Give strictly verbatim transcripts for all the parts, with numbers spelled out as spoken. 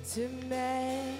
to mend.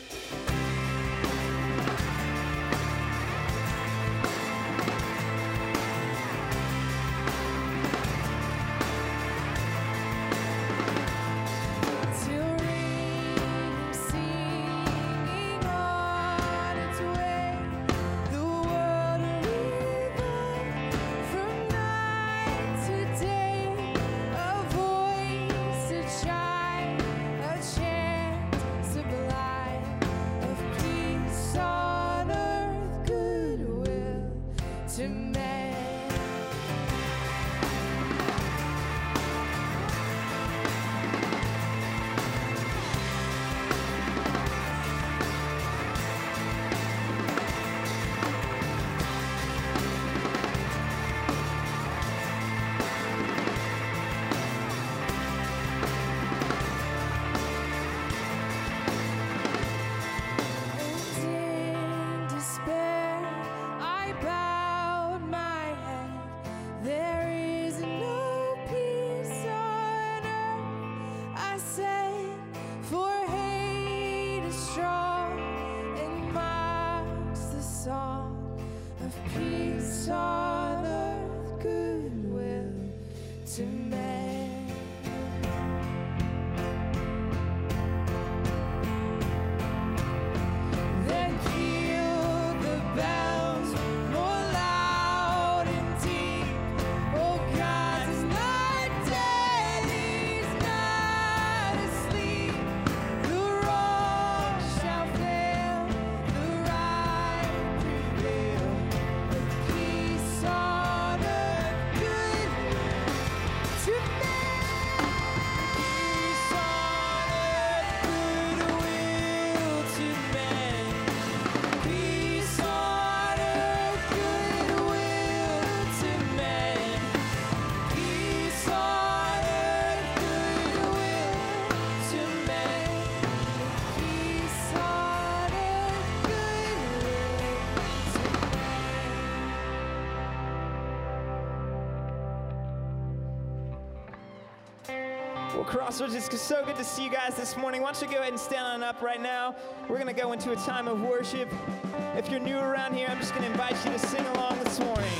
Well, Crossroads, it's so good to see you guys this morning. Why don't you go ahead and stand on up right now. We're going to go into a time of worship. If you're new around here, I'm just going to invite you to sing along this morning.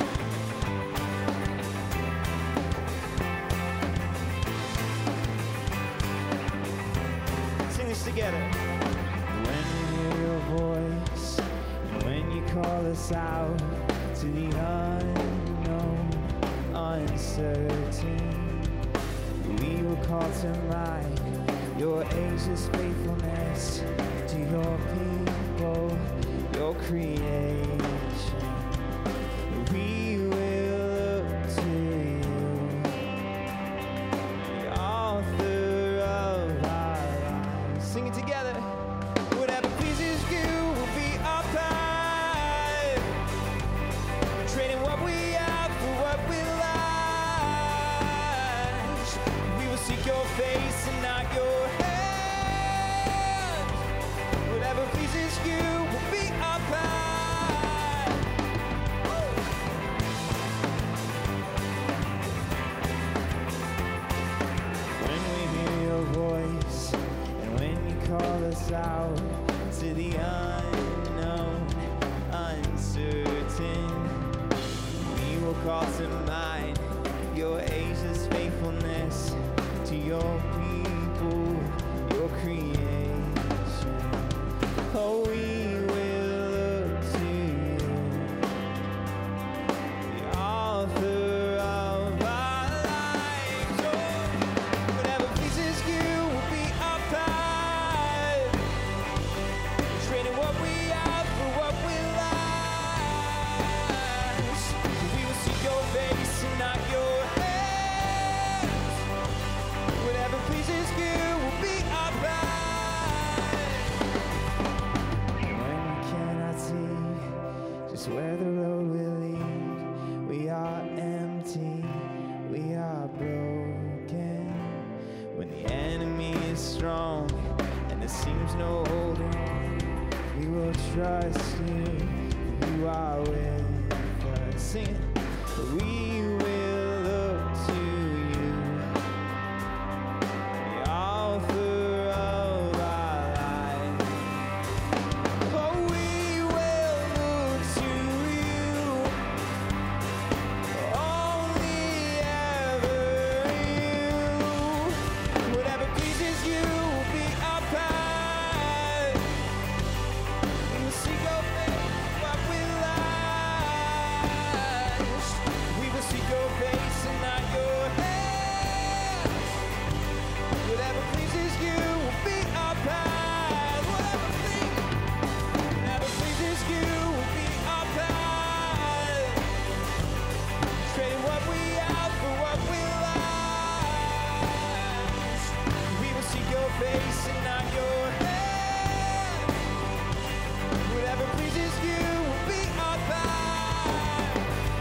Sing this together. When we hear your voice, and when you call us out to the unknown, uncertain, we will call to mind your ageless faithfulness to your people, your creation. We will look to you, the author of our lives. Sing it together. Whatever pleases you will be our pride. Trading what we have for what we like. We will seek your face and not your hand. Whatever pleases you will be our pride. When we hear your voice, and when you call us out to the unknown, uncertain, we will call to mind your ageless faithfulness to your people, your creation. Oh, we will look to you, the author of our lives. Oh, whatever pleases you will be our pride. Trading what we have for what we like. We will seek your face and not your hands. Whatever pleases you will be our pride. when we cannot see just where the road will lead, we are empty, we are broken. When the enemy is strong and there seems no holding on, we will trust you, you are with us. Sing it. We will look to you, the author of our face and not your hands. Whatever pleases you will be our path.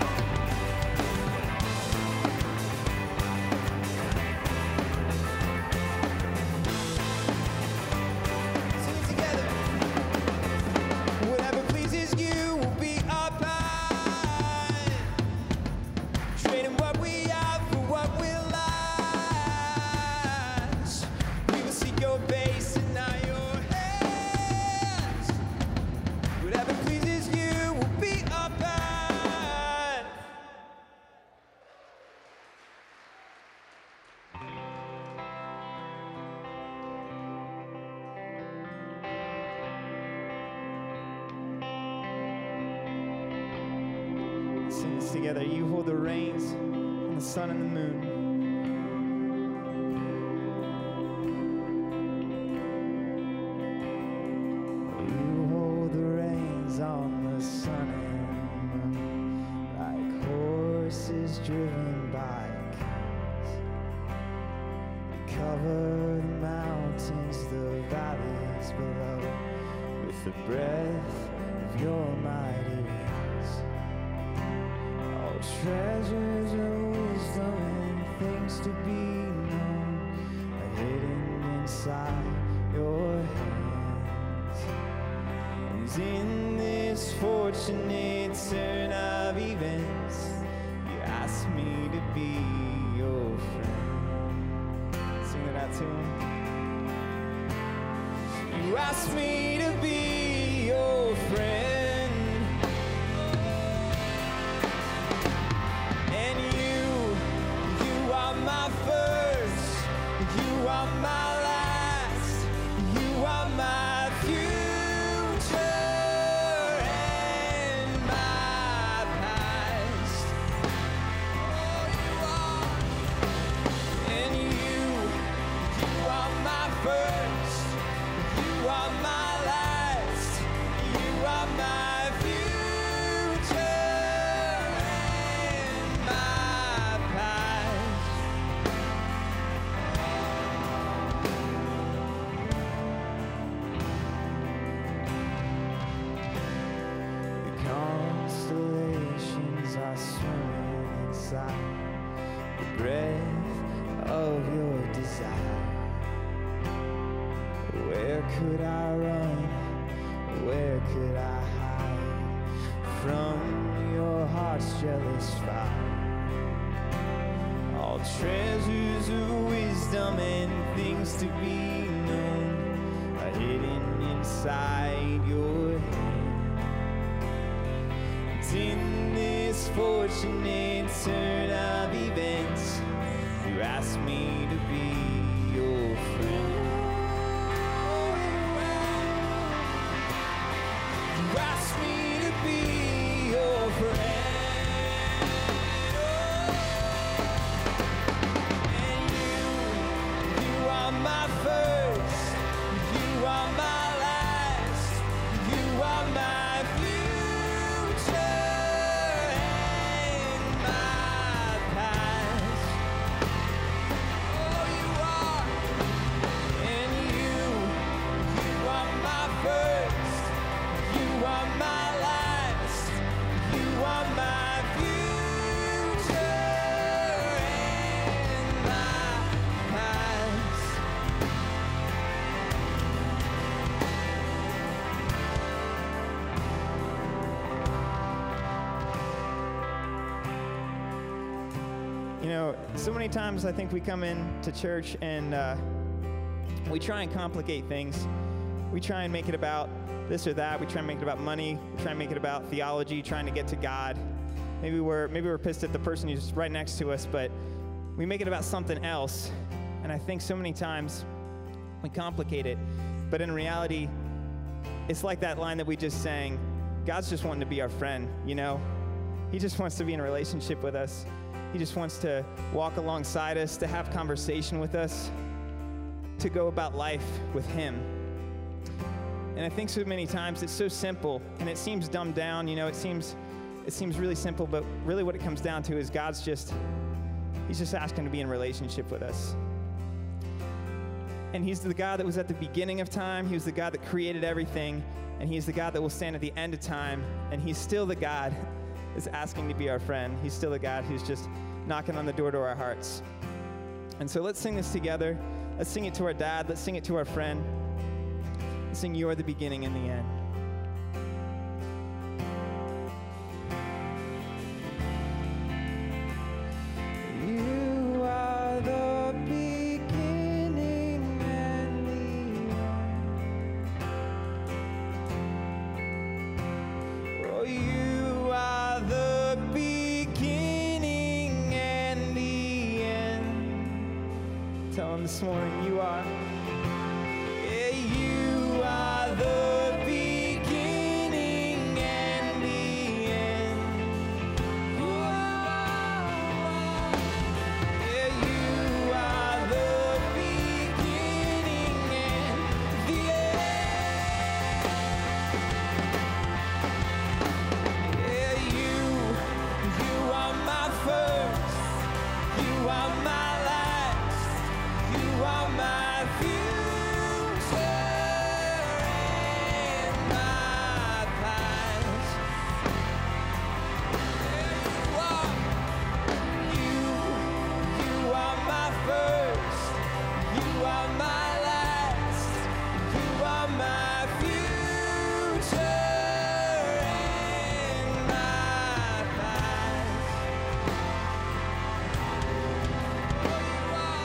Sing it together. Whatever pleases you will be our path. Trading what we have for what will last. We will seek your face and not your hands. Whatever pleases you will be our path. Sing this together. You hold the reins on the sun and the moon. You hold the reins on the sun and the moon, like horses driven by kings. Cover the mountains, the valleys below, with the breath of your mighty wings. All treasures of wisdom and things to be known are hidden inside your hands. And in this fortunate turn of events, you ask me to be your friend. Sing that out to him. You ask me to be your friend. And you, you are my first, you are my last, you are my future and my past. Oh, you are. And you, you are my first, you are my last, you are my future and my past. The constellations are swimming inside the breath of your desire. Where could I run? Where could I hide from your heart's jealous fire? All treasures of wisdom and things to be known are hidden inside your hands. In this fortunate turn of events, you ask me to be your friend. You ask me to be your friend. And you, you are my first, you are my last, you are my future and my past. Oh, you are. And you, you are my first, you are my last, you are my future and my past. You know, so many times I think we come in to church and uh, we try and complicate things. We try and make it about this or that. We try and make it about money. We try and make it about theology, trying to get to God. Maybe we're maybe we're pissed at the person who's right next to us, but we make it about something else. And I think so many times we complicate it. But in reality, it's like that line that we just sang. God's just wanting to be our friend, you know? He just wants to be in a relationship with us. He just wants to walk alongside us, to have conversation with us, to go about life with him. And I think so many times it's so simple and it seems dumbed down, you know, it seems it seems really simple, but really what it comes down to is God's just, he's just asking to be in relationship with us. And he's the God that was at the beginning of time. He was the God that created everything. And he's the God that will stand at the end of time. And he's still the God that's asking to be our friend. He's still the God who's just knocking on the door to our hearts. And so let's sing this together. Let's sing it to our dad. Let's sing it to our friend. Let's sing You Are the Beginning and the End. You are the beginning and the end. Oh, you are the beginning and the end. Tell him this morning, you are. Yeah, you are the beginning and the end. You are. Yeah, you are the beginning and the end. Yeah, you, you are my first. You are my last. You are my future and my past. Yeah, you are. You, you are my first. You are my last. You are my future and my past. Oh, you are.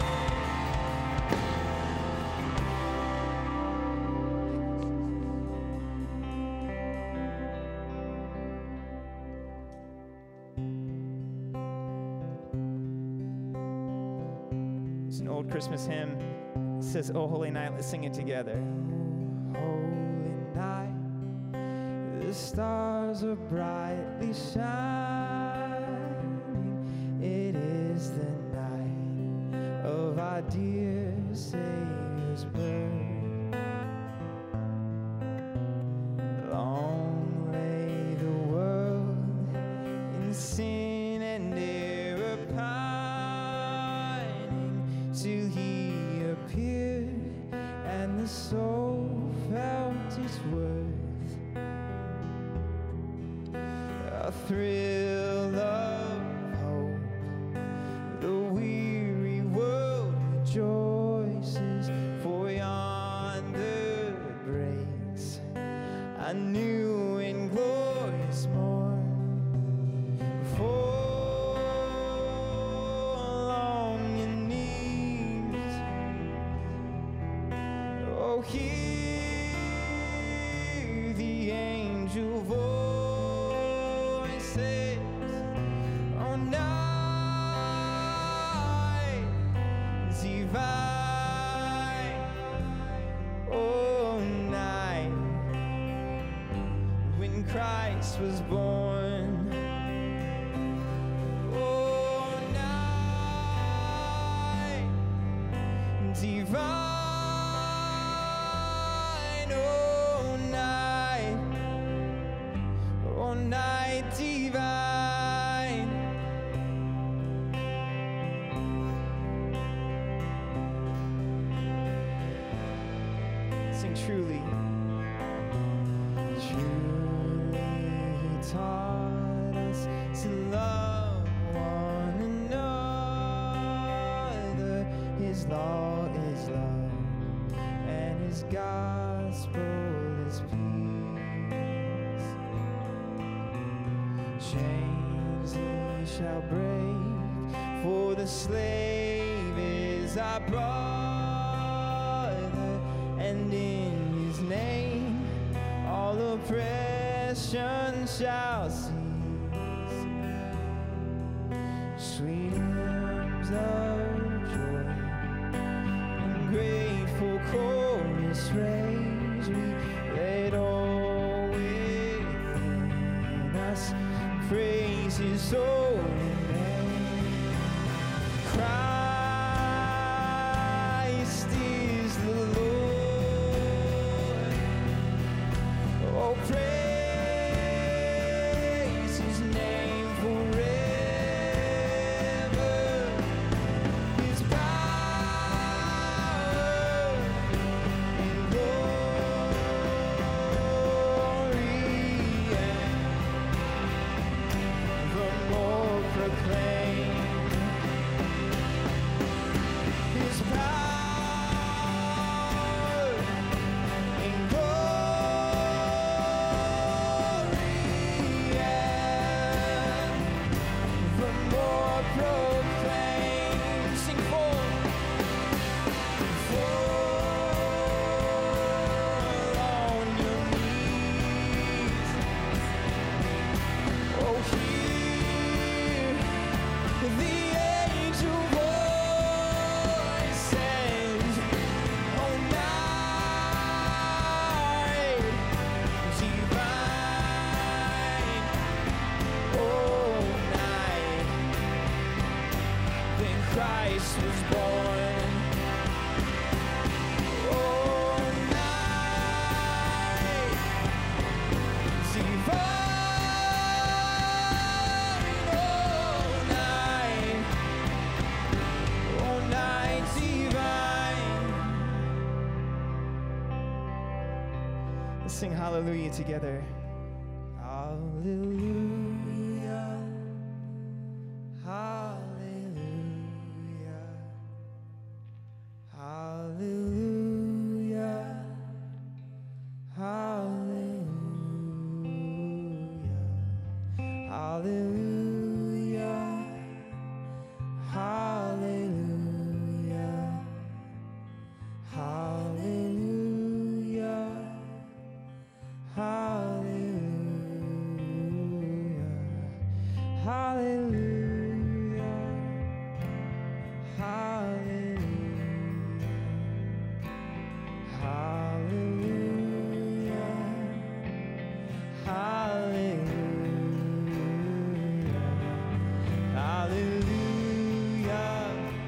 It's an old Christmas hymn. It says, Oh Holy Night. Let's sing it together. Holy night, the stars are brightly shining. It is the night of our dear Savior's birth. Long lay the world in sin and error pining, till he appeared and the soul felt its worth. A thrill of hope, the weary world rejoices, for yonder breaks a new and glorious morn. Fall on your knees. Oh, hear the angel voices. Oh, night divine. Oh, night when Christ was born. Oh, night divine. Oh, night. Oh, night divine. Sing truly. Truly he taught us to love one another. His law is love, and his gospel is peace. Chains he shall break, for the slave is our brother, and in his name all oppression shall cease. Sweet hymns of joy and grateful chorus raise, we let all within us praise his holy name. Christ is the Lord. Oh, praise his name forever. His power Let's sing hallelujah together. Hallelujah. Hallelujah. Hallelujah. Hallelujah. Hallelujah. Hallelujah. Hallelujah. Hallelujah. Hallelujah. Hallelujah. Hallelujah. Hallelujah. Hallelujah.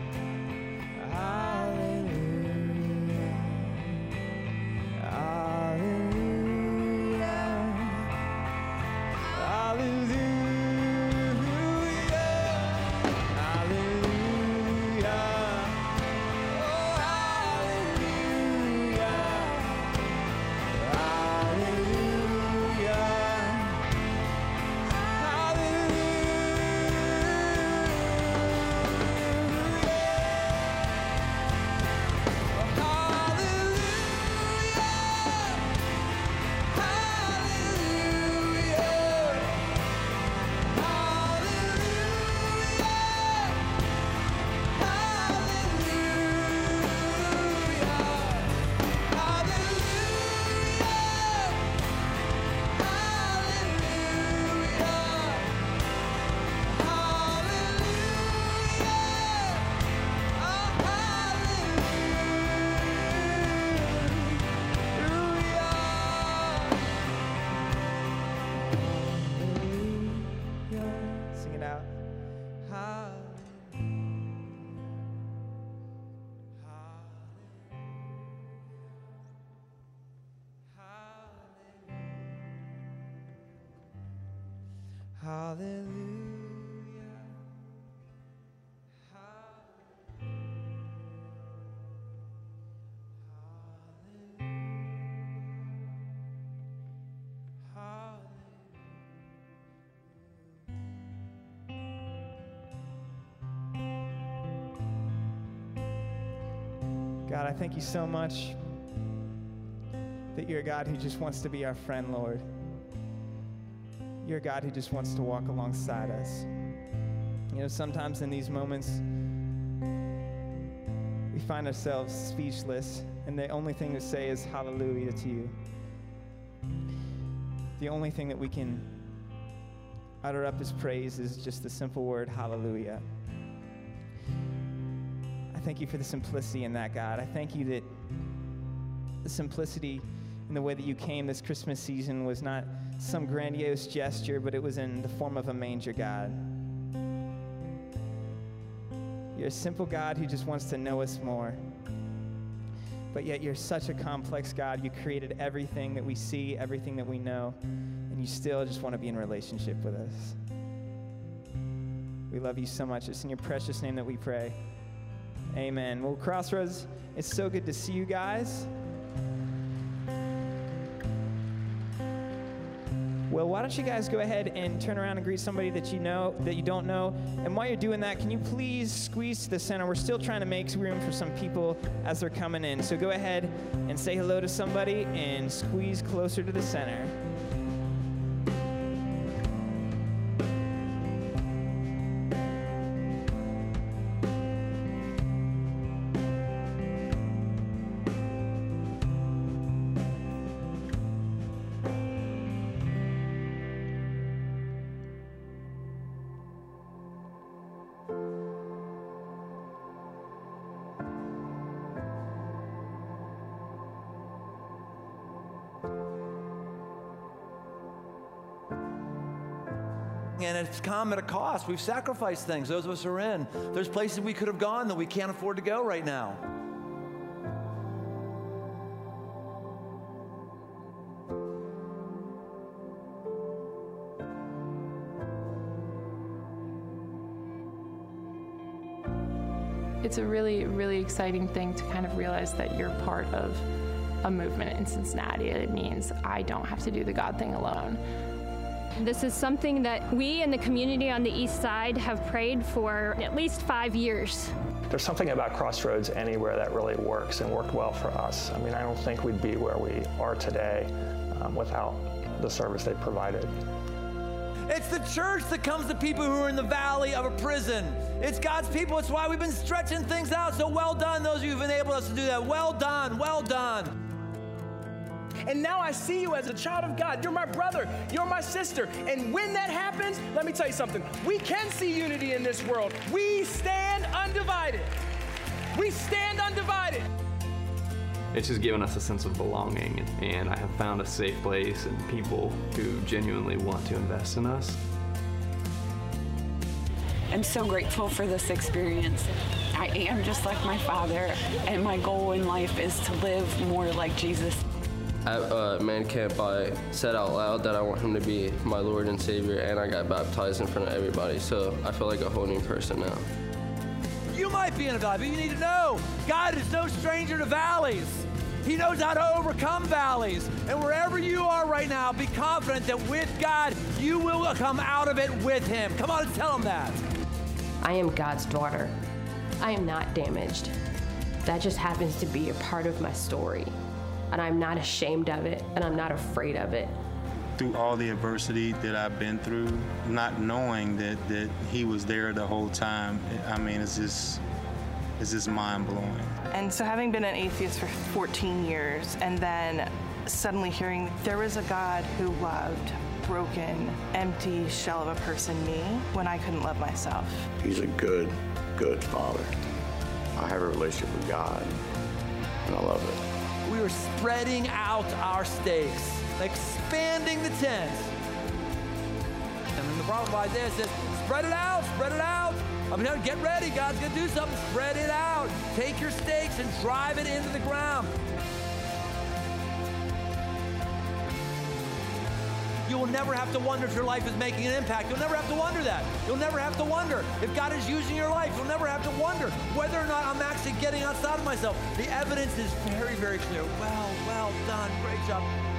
Hallelujah. God, I thank you so much that you're a God who just wants to be our friend, Lord. You're a God who just wants to walk alongside us. You know, sometimes in these moments, we find ourselves speechless, and the only thing to say is hallelujah to you. The only thing that we can utter up as praise is just the simple word hallelujah. I thank you for the simplicity in that, God. I thank you that the simplicity in the way that you came this Christmas season was not some grandiose gesture, but it was in the form of a manger, God. You're a simple God who just wants to know us more. But yet you're such a complex God. You created everything that we see, everything that we know, and you still just want to be in relationship with us. We love you so much. It's in your precious name that we pray. Amen. Well, Crossroads, it's so good to see you guys. Well, why don't you guys go ahead and turn around and greet somebody that you know, that you don't know. And while you're doing that, can you please squeeze to the center? We're still trying to make room for some people as they're coming in. So go ahead and say hello to somebody and squeeze closer to the center. And it's come at a cost. We've sacrificed things. Those of us who are in. There's places we could have gone that we can't afford to go right now. It's a really, really exciting thing to kind of realize that you're part of a movement in Cincinnati. It means I don't have to do the God thing alone. This is something that we in the community on the east side have prayed for at least five years. There's something about Crossroads Anywhere that really works and worked well for us. I mean, I don't think we'd be where we are today um, without the service they provided. It's the church that comes to people who are in the valley of a prison. It's God's people. It's why we've been stretching things out. So well done, those of you who've enabled us to do that. Well done, well done. And now I see you as a child of God. You're my brother. You're my sister. And when that happens, let me tell you something. We can see unity in this world. We stand undivided. We stand undivided. It's just given us a sense of belonging, and I have found a safe place and people who genuinely want to invest in us. I'm so grateful for this experience. I am just like my father, and my goal in life is to live more like Jesus. At uh, Man Camp, I said out loud that I want him to be my Lord and Savior, and I got baptized in front of everybody, so I feel like a whole new person now. You might be in a valley, but you need to know God is no stranger to valleys. He knows how to overcome valleys. And wherever you are right now, be confident that with God, you will come out of it with him. Come on and tell him that. I am God's daughter. I am not damaged. That just happens to be a part of my story. And I'm not ashamed of it, and I'm not afraid of it. Through all the adversity that I've been through, not knowing that, that he was there the whole time, I mean, it's just, it's just mind-blowing. And so having been an atheist for fourteen years, and then suddenly hearing there was a God who loved broken, empty shell of a person me when I couldn't love myself. He's a good, good father. I have a relationship with God, and I love it. We are spreading out our stakes, expanding the tent. And the problem by this is spread it out, spread it out. I mean, get ready, God's gonna do something, spread it out. Take your stakes and drive it into the ground. You will never have to wonder if your life is making an impact. You'll never have to wonder that. You'll never have to wonder if God is using your life. You'll never have to wonder whether or not I'm actually getting outside of myself. The evidence is very, very clear. Well, well done, great job.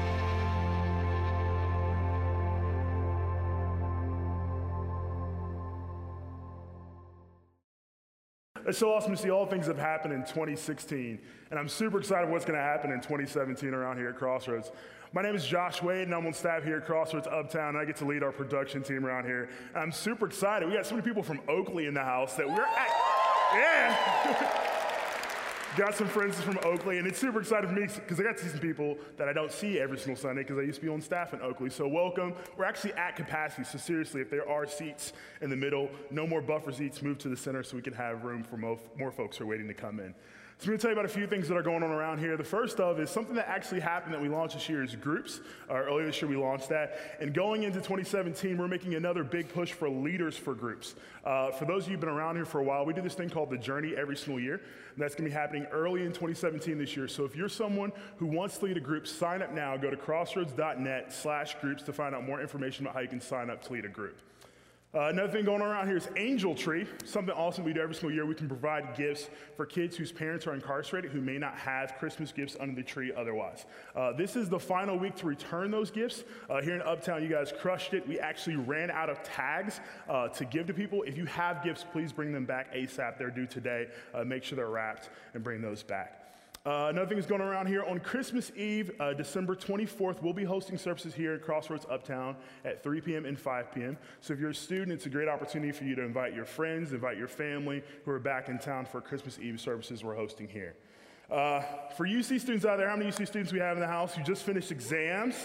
It's so awesome to see all the things that have happened in twenty sixteen, and I'm super excited what's going to happen in twenty seventeen around here at Crossroads. My name is Josh Wade, and I'm on staff here at Crossroads Uptown, and I get to lead our production team around here. And I'm super excited. We got so many people from Oakley in the house that we're at. Yeah! Got some friends from Oakley, and it's super exciting for me because I got to see some people that I don't see every single Sunday because I used to be on staff in Oakley. So welcome. We're actually at capacity, so seriously, if there are seats in the middle, no more buffer seats, move to the center so we can have room for mo- more folks who are waiting to come in. So I'm going to tell you about a few things that are going on around here. The first of is something that actually happened that we launched this year is groups. Uh, earlier this year we launched that. And going into twenty seventeen, we're making another big push for leaders for groups. Uh, for those of you who've been around here for a while, we do this thing called The Journey every single year. And that's going to be happening early in twenty seventeen this year. So if you're someone who wants to lead a group, sign up now. Go to crossroads.net slash groups to find out more information about how you can sign up to lead a group. Uh, another thing going on around here is Angel Tree, something awesome we do every single year. We can provide gifts for kids whose parents are incarcerated who may not have Christmas gifts under the tree otherwise. Uh, this is the final week to return those gifts. Uh, here in Uptown, you guys crushed it. We actually ran out of tags uh, to give to people. If you have gifts, please bring them back ASAP. They're due today. Uh, make sure they're wrapped and bring those back. Uh, another thing that's going around here, on Christmas Eve, uh, December twenty-fourth, we'll be hosting services here at Crossroads Uptown at three p.m. and five p.m. So if you're a student, it's a great opportunity for you to invite your friends, invite your family who are back in town for Christmas Eve services we're hosting here. Uh, for U C students out there, how many U C students we have in the house who just finished exams?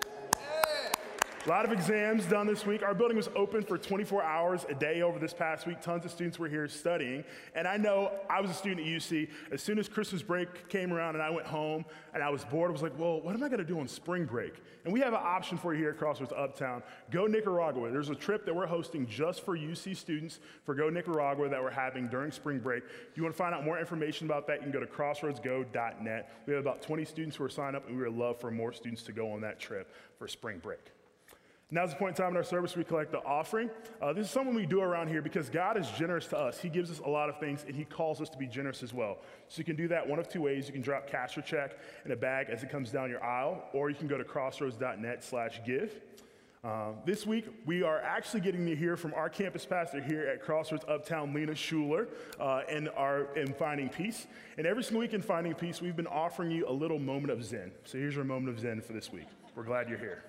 A lot of exams done this week. Our building was open for twenty-four hours a day over this past week. Tons of students were here studying. And I know I was a student at U C. As soon as Christmas break came around and I went home and I was bored, I was like, well, what am I going to do on spring break? And we have an option for you here at Crossroads Uptown. Go Nicaragua. There's a trip that we're hosting just for U C students for Go Nicaragua that we're having during spring break. If you want to find out more information about that, you can go to crossroads go dot net. We have about twenty students who are signed up, and we would love for more students to go on that trip for spring break. Now's the point in time in our service we collect the offering. Uh, this is something we do around here because God is generous to us. He gives us a lot of things, and he calls us to be generous as well. So you can do that one of two ways. You can drop cash or check in a bag as it comes down your aisle, or you can go to crossroads.net slash give. Uh, this week, we are actually getting to hear from our campus pastor here at Crossroads Uptown, Lena Schuler, uh, in, our, in Finding Peace. And every single week in Finding Peace, we've been offering you a little moment of Zen. So here's your moment of Zen for this week. We're glad you're here.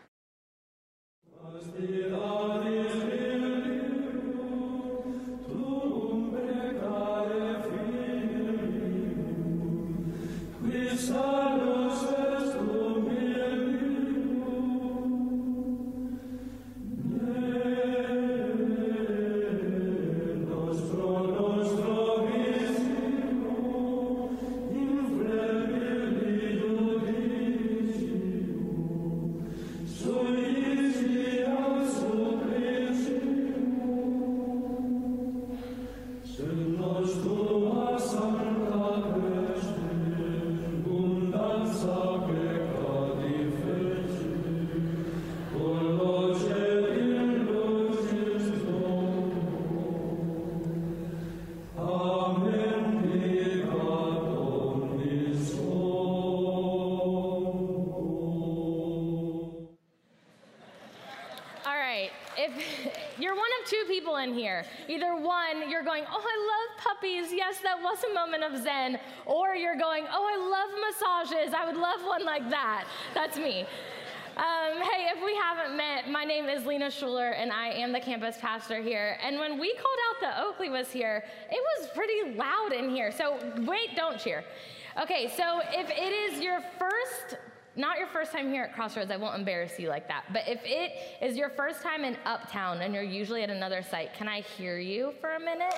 Either one, you're going, oh, I love puppies. Yes, that was a moment of Zen. Or you're going, oh, I love massages. I would love one like that. That's me. Um, hey, if we haven't met, my name is Lena Schuler, and I am the campus pastor here. And when we called out that Oakley was here, it was pretty loud in here. So wait, don't cheer. Okay, so if it is your first Not your first time here at Crossroads, I won't embarrass you like that. But if it is your first time in Uptown and you're usually at another site, can I hear you for a minute?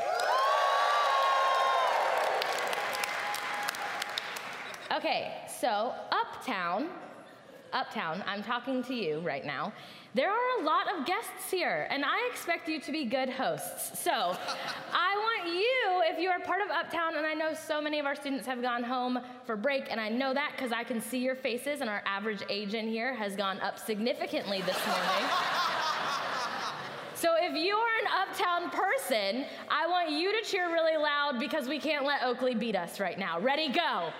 Okay, so Uptown, Uptown, I'm talking to you right now. There are a lot of guests here, and I expect you to be good hosts. So I want you, if you are part of Uptown, and I know so many of our students have gone home for break, and I know that because I can see your faces, and our average age in here has gone up significantly this morning. So if you are an Uptown person, I want you to cheer really loud because we can't let Oakley beat us right now. Ready, go.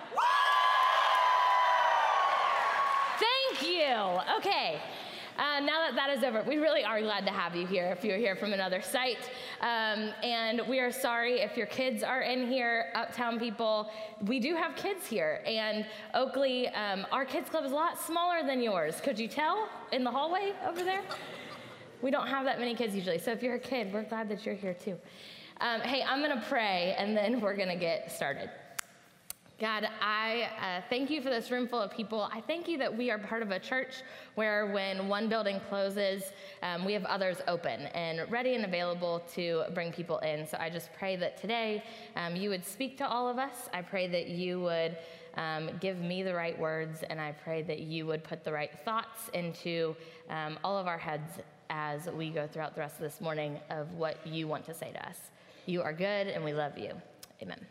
Thank you. Okay. Uh, now that that is over, we really are glad to have you here if you're here from another site. Um, and we are sorry if your kids are in here, Uptown people. We do have kids here. And Oakley, um, our kids club is a lot smaller than yours. Could you tell in the hallway over there? We don't have that many kids usually. So if you're a kid, we're glad that you're here too. Um, hey, I'm going to pray, and then we're going to get started. God, I uh, thank you for this room full of people. I thank you that we are part of a church where when one building closes, um, we have others open and ready and available to bring people in. So I just pray that today um, you would speak to all of us. I pray that you would um, give me the right words, and I pray that you would put the right thoughts into um, all of our heads as we go throughout the rest of this morning of what you want to say to us. You are good, and we love you. Amen.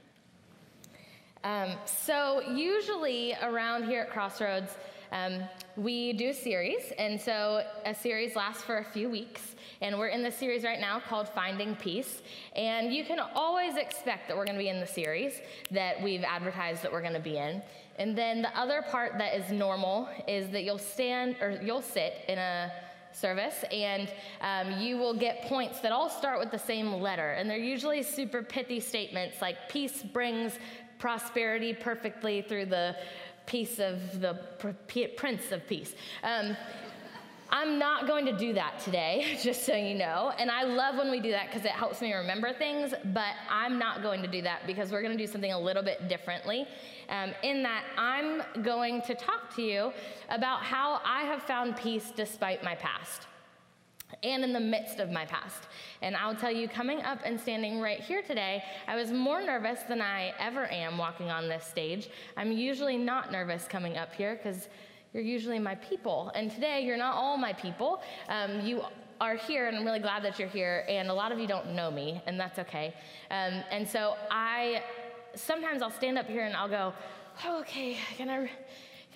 Um, so usually around here at Crossroads, um, we do a series, and so a series lasts for a few weeks, and we're in the series right now called Finding Peace, and you can always expect that we're going to be in the series that we've advertised that we're going to be in. And then the other part that is normal is that you'll stand, or you'll sit in a service, and um, you will get points that all start with the same letter, and they're usually super pithy statements like peace brings prosperity perfectly through the peace of the Prince of Peace. Um, I'm not going to do that today, just so you know. And I love when we do that because it helps me remember things, but I'm not going to do that because we're going to do something a little bit differently. Um, in that I'm going to talk to you about how I have found peace despite my past and in the midst of my past. And I'll tell you, coming up and standing right here today, I was more nervous than I ever am walking on this stage. I'm usually not nervous coming up here because you're usually my people. And today, you're not all my people. Um, you are here, and I'm really glad that you're here. And a lot of you don't know me, and that's okay. Um, and so I, sometimes I'll stand up here and I'll go, oh, okay, can I, can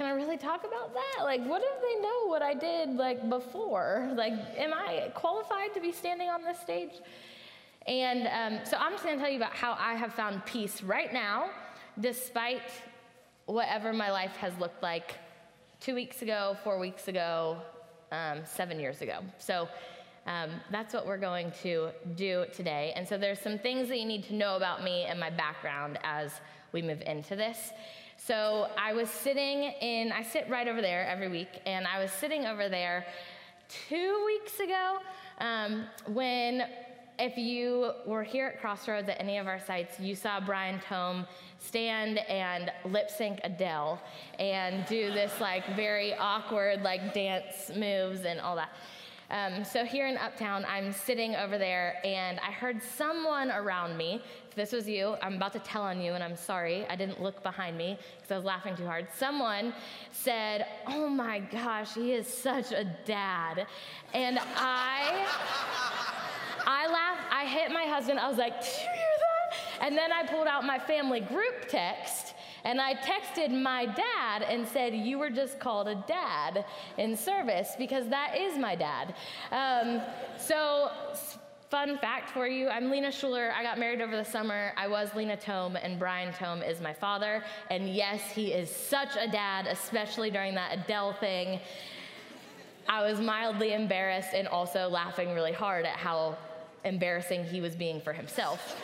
can I really talk about that? Like, what if they know what I did, like, before? Like, am I qualified to be standing on this stage? And um, so I'm just going to tell you about how I have found peace right now, despite whatever my life has looked like two weeks ago, four weeks ago, um, seven years ago. So um, that's what we're going to do today. And so there's some things that you need to know about me and my background as we move into this. So I was sitting in, I sit right over there every week, and I was sitting over there two weeks ago um, when, if you were here at Crossroads at any of our sites, you saw Brian Tome stand and lip sync Adele and do this like very awkward like dance moves and all that. Um, so here in Uptown, I'm sitting over there, and I heard someone around me. If this was you, I'm about to tell on you, and I'm sorry. I didn't look behind me because I was laughing too hard. Someone said, "Oh my gosh, he is such a dad." And I, I laughed. I hit my husband. I was like, "Did you hear that?" And then I pulled out my family group text, and I texted my dad and said, "You were just called a dad in service," because that is my dad. Um, so, fun fact for you, I'm Lena Schuler. I got married over the summer. I was Lena Tome, and Brian Tome is my father. And yes, he is such a dad, especially during that Adele thing. I was mildly embarrassed and also laughing really hard at how embarrassing he was being for himself.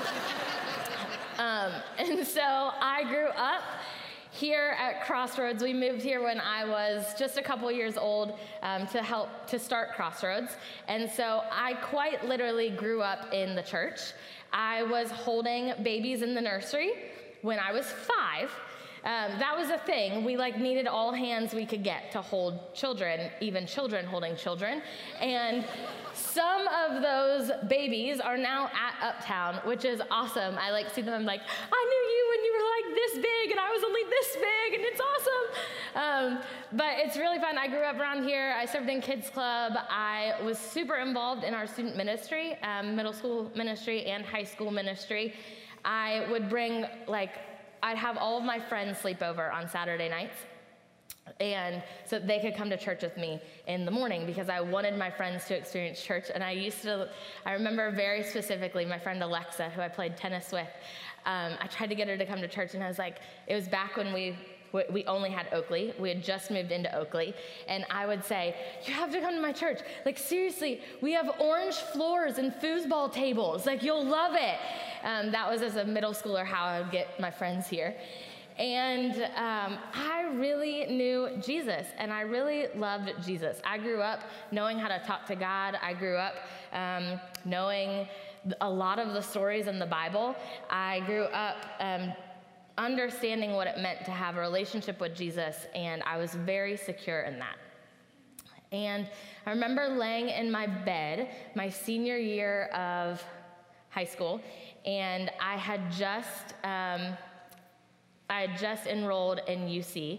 Um, and so I grew up here at Crossroads. We moved here when I was just a couple years old um, to help to start Crossroads. And so I quite literally grew up in the church. I was holding babies in the nursery when I was five. Um, that was a thing. We like needed all hands we could get to hold children, even children holding children. And some of those babies are now at Uptown, which is awesome. I like see them, I'm like, I knew you when you were like this big, and I was only this big, and it's awesome. Um, but it's really fun. I grew up around here. I served in Kids Club. I was super involved in our student ministry, um, middle school ministry and high school ministry. I would bring like, I'd have all of my friends sleep over on Saturday nights, and so they could come to church with me in the morning because I wanted my friends to experience church. And I used to, I remember very specifically my friend Alexa, who I played tennis with, um, I tried to get her to come to church, and I was like, it was back when we we only had Oakley. We had just moved into Oakley. And I would say, you have to come to my church. Like, seriously, we have orange floors and foosball tables. Like, you'll love it. Um, that was as a middle schooler how I would get my friends here. And um, I really knew Jesus, and I really loved Jesus. I grew up knowing how to talk to God. I grew up um, knowing a lot of the stories in the Bible. I grew up um, understanding what it meant to have a relationship with Jesus, and I was very secure in that. And I remember laying in my bed my senior year of high school, and I had just um, I had just enrolled in U C.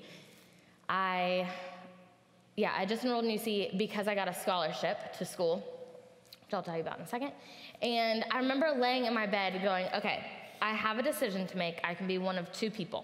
I yeah, I just enrolled in U C because I got a scholarship to school, which I'll tell you about in a second. And I remember laying in my bed going, okay, I have a decision to make. I can be one of two people.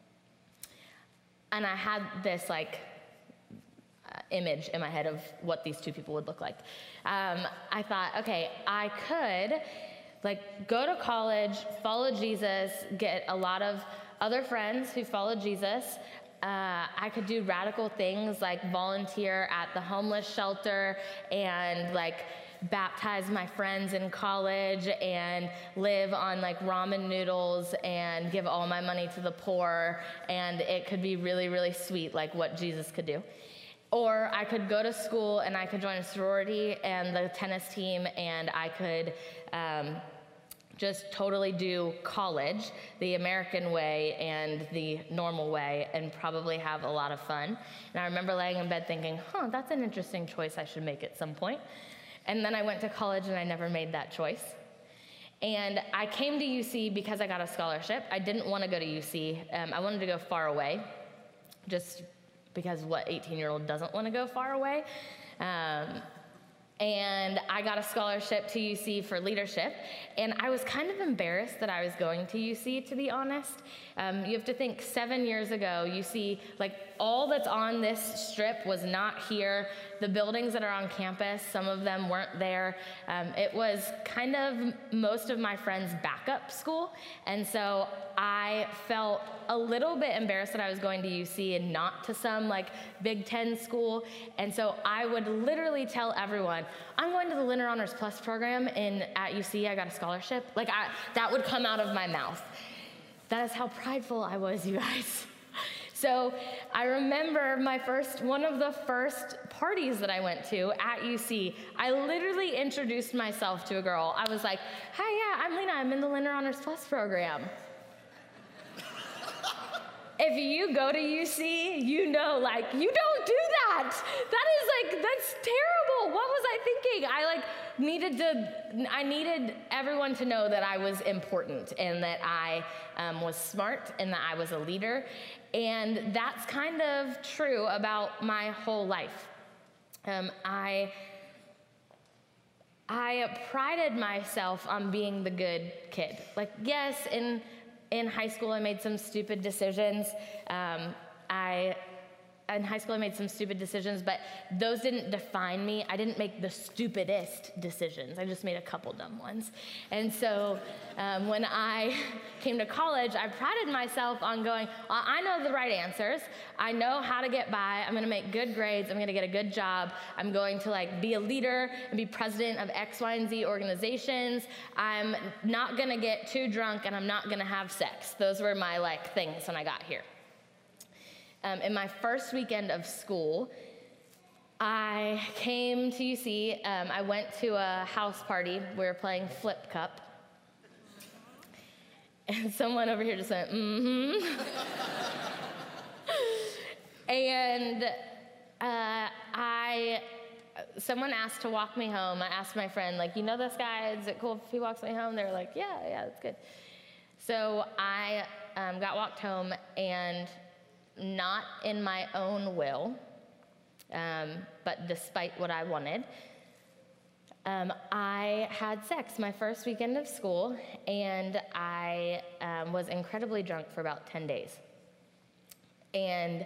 And I had this like uh, image in my head of what these two people would look like. Um, I thought, okay, I could like go to college, follow Jesus, get a lot of other friends who follow Jesus. Uh, I could do radical things like volunteer at the homeless shelter and like baptize my friends in college and live on like ramen noodles and give all my money to the poor, and it could be really, really sweet, like what Jesus could do. Or I could go to school and I could join a sorority and the tennis team, and I could um, just totally do college the American way and the normal way and probably have a lot of fun. And I remember laying in bed thinking, huh, that's an interesting choice I should make at some point. And then I went to college and I never made that choice. And I came to U C because I got a scholarship. I didn't want to go to U C. Um, I wanted to go far away, just because what eighteen-year-old doesn't want to go far away? Um, and I got a scholarship to U C for leadership, and I was kind of embarrassed that I was going to U C, to be honest. Um, you have to think seven years ago, U C, like all that's on this strip was not here. The buildings that are on campus, some of them weren't there. Um, it was kind of most of my friends' backup school, and so I felt a little bit embarrassed that I was going to U C and not to some like Big Ten school. And so I would literally tell everyone, I'm going to the Lindner Honors Plus program in, at U C, I got a scholarship. Like I, that would come out of my mouth. That is how prideful I was, you guys. So I remember my first, one of the first parties that I went to at U C, I literally introduced myself to a girl. I was like, hi, yeah, I'm Lena, I'm in the Lindner Honors Plus program. If you go to U C, you know, like, you don't do that. That is like, that's terrible. What was I thinking? I like needed to, I needed everyone to know that I was important and that I um, was smart and that I was a leader. And that's kind of true about my whole life. Um, I, I prided myself on being the good kid. Like, yes, in In high school, I made some stupid decisions. Um, I, in high school, I made some stupid decisions, but those didn't define me. I didn't make the stupidest decisions. I just made a couple dumb ones. And so um, when I came to college, I prided myself on going, well, I know the right answers. I know how to get by. I'm gonna make good grades. I'm gonna get a good job. I'm going to like be a leader and be president of X, Y, and Z organizations. I'm not gonna get too drunk, and I'm not gonna have sex. Those were my like things when I got here. Um, in my first weekend of school, I came to U C. Um, I went to a house party. We were playing Flip Cup. And someone over here just went, mm-hmm. And uh, I, someone asked to walk me home. I asked my friend, like, you know this guy? Is it cool if he walks me home? They were like, yeah, yeah, that's good. So I um, got walked home, and not in my own will, um, but despite what I wanted, um, I had sex my first weekend of school, and I um, was incredibly drunk for about ten days. And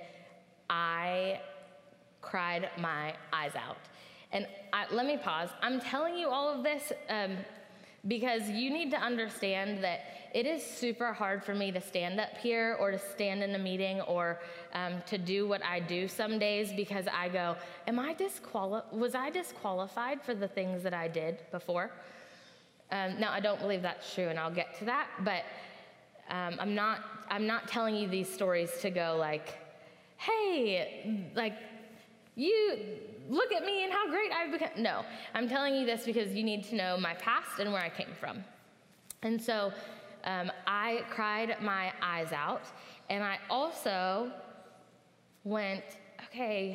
I cried my eyes out. And I, let me pause. I'm telling you all of this um, because you need to understand that it is super hard for me to stand up here or to stand in a meeting or um, to do what I do some days, because I go, am I disquali- was I disqualified for the things that I did before? Um, now, I don't believe that's true, and I'll get to that, but um, I'm not, I'm not telling you these stories to go like, hey, like, you look at me and how great I've become. No, I'm telling you this because you need to know my past and where I came from. And so um, I cried my eyes out, and I also went, okay,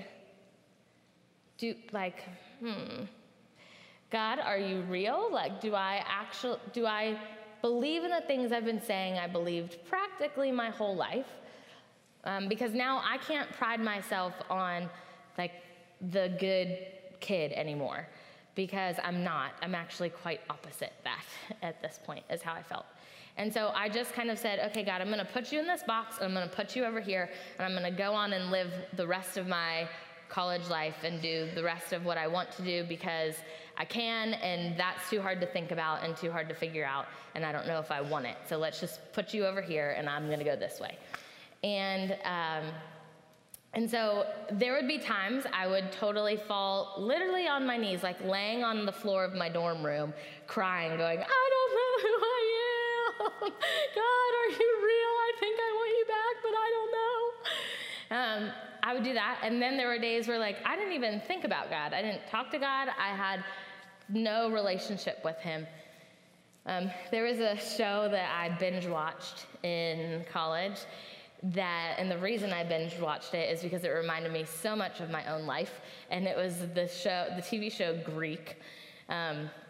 do like, hmm, God, are you real? Like, do I actually, do I believe in the things I've been saying I believed practically my whole life? Um, because now I can't pride myself on like the good kid anymore, because I'm not. I'm actually quite opposite that at this point is how I felt. And so I just kind of said, okay, God, I'm gonna put you in this box, and I'm gonna put you over here, and I'm gonna go on and live the rest of my college life and do the rest of what I want to do because I can, and that's too hard to think about and too hard to figure out, and I don't know if I want it. So let's just put you over here, and I'm gonna go this way. And um, and so there would be times I would totally fall literally on my knees, like laying on the floor of my dorm room, crying, going, I don't know who I am. God, are you real? I think I want you back, but I don't know. Um, I would do that. And then there were days where like I didn't even think about God. I didn't talk to God. I had no relationship with him. Um, there was a show that I binge watched in college. That, and the reason I binge watched it is because it reminded me so much of my own life, and it was the show, the T V show Greek. Um,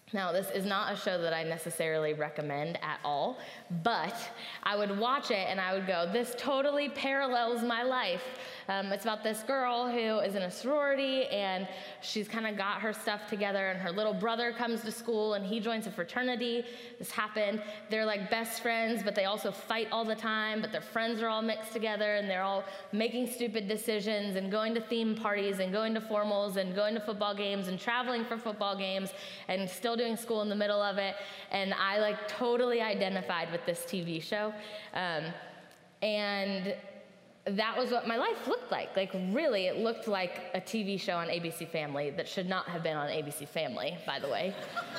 Now, this is not a show that I necessarily recommend at all, but I would watch it and I would go, this totally parallels my life. Um, it's about this girl who is in a sorority, and she's kind of got her stuff together, and her little brother comes to school, and he joins a fraternity. This happened. They're like best friends, but they also fight all the time, but their friends are all mixed together, and they're all making stupid decisions and going to theme parties and going to formals and going to football games and traveling for football games and still doing school in the middle of it. And I like totally identified with this T V show. Um, and that was what my life looked like. Like, really, it looked like a T V show on A B C Family that should not have been on A B C Family, by the way.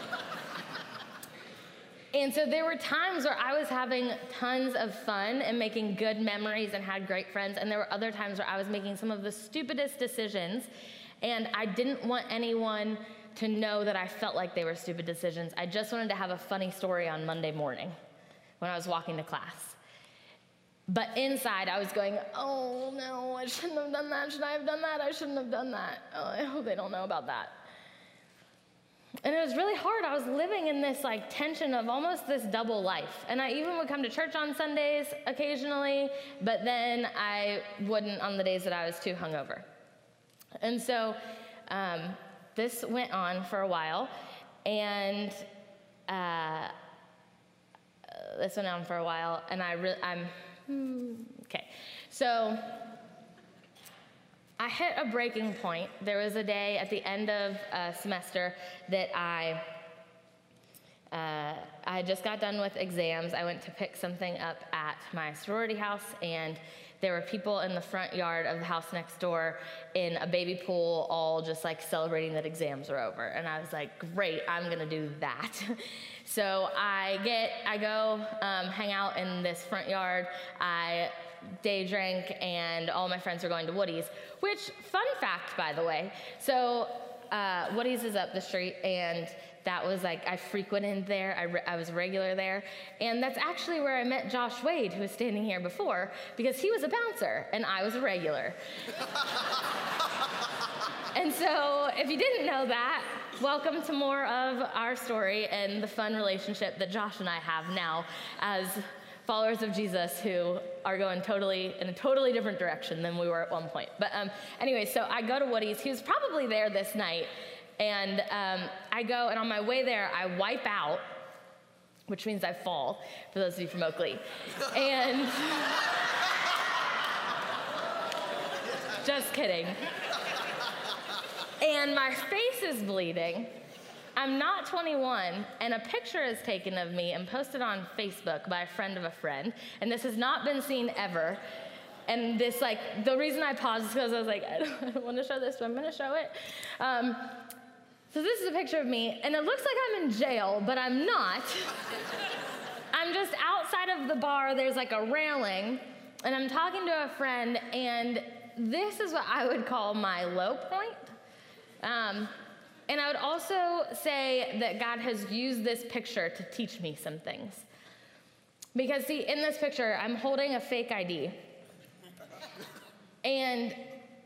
And so there were times where I was having tons of fun and making good memories and had great friends, and there were other times where I was making some of the stupidest decisions, and I didn't want anyone to know that I felt like they were stupid decisions. I just wanted to have a funny story on Monday morning when I was walking to class. But inside, I was going, oh, no, I shouldn't have done that. Should I have done that? I shouldn't have done that. Oh, I hope they don't know about that. And it was really hard. I was living in this, like, tension of almost this double life. And I even would come to church on Sundays occasionally, but then I wouldn't on the days that I was too hungover. And so um, this went on for a while, and uh, this went on for a while, and I re- I'm... Okay, so I hit a breaking point. There was a day at the end of a semester that I, uh, I just got done with exams. I went to pick something up at my sorority house, and there were people in the front yard of the house next door in a baby pool, all just like celebrating that exams were over. And I was like, great, I'm gonna do that. So I get, I go um, hang out in this front yard. I day drink, and all my friends are going to Woody's, which, fun fact, by the way. So uh, Woody's is up the street, and that was like, I frequented there, I, re- I was regular there, and that's actually where I met Josh Wade, who was standing here before, because he was a bouncer, and I was a regular. And so, if you didn't know that, welcome to more of our story and the fun relationship that Josh and I have now as followers of Jesus who are going totally in a totally different direction than we were at one point. But um, anyway, so I go to Woody's. He was probably there this night. And um, I go, and on my way there, I wipe out, which means I fall, for those of you from Oakley. And just kidding. And my face is bleeding. I'm not twenty-one, and a picture is taken of me and posted on Facebook by a friend of a friend, and this has not been seen ever. And this, like, the reason I paused is because I was like, I don't, I don't want to show this, but I'm going to show it. Um, so this is a picture of me, and it looks like I'm in jail, but I'm not. I'm just outside of the bar. There's like a railing, and I'm talking to a friend, and this is what I would call my low point. Um, and I would also say that God has used this picture to teach me some things. Because, see, in this picture, I'm holding a fake I D. And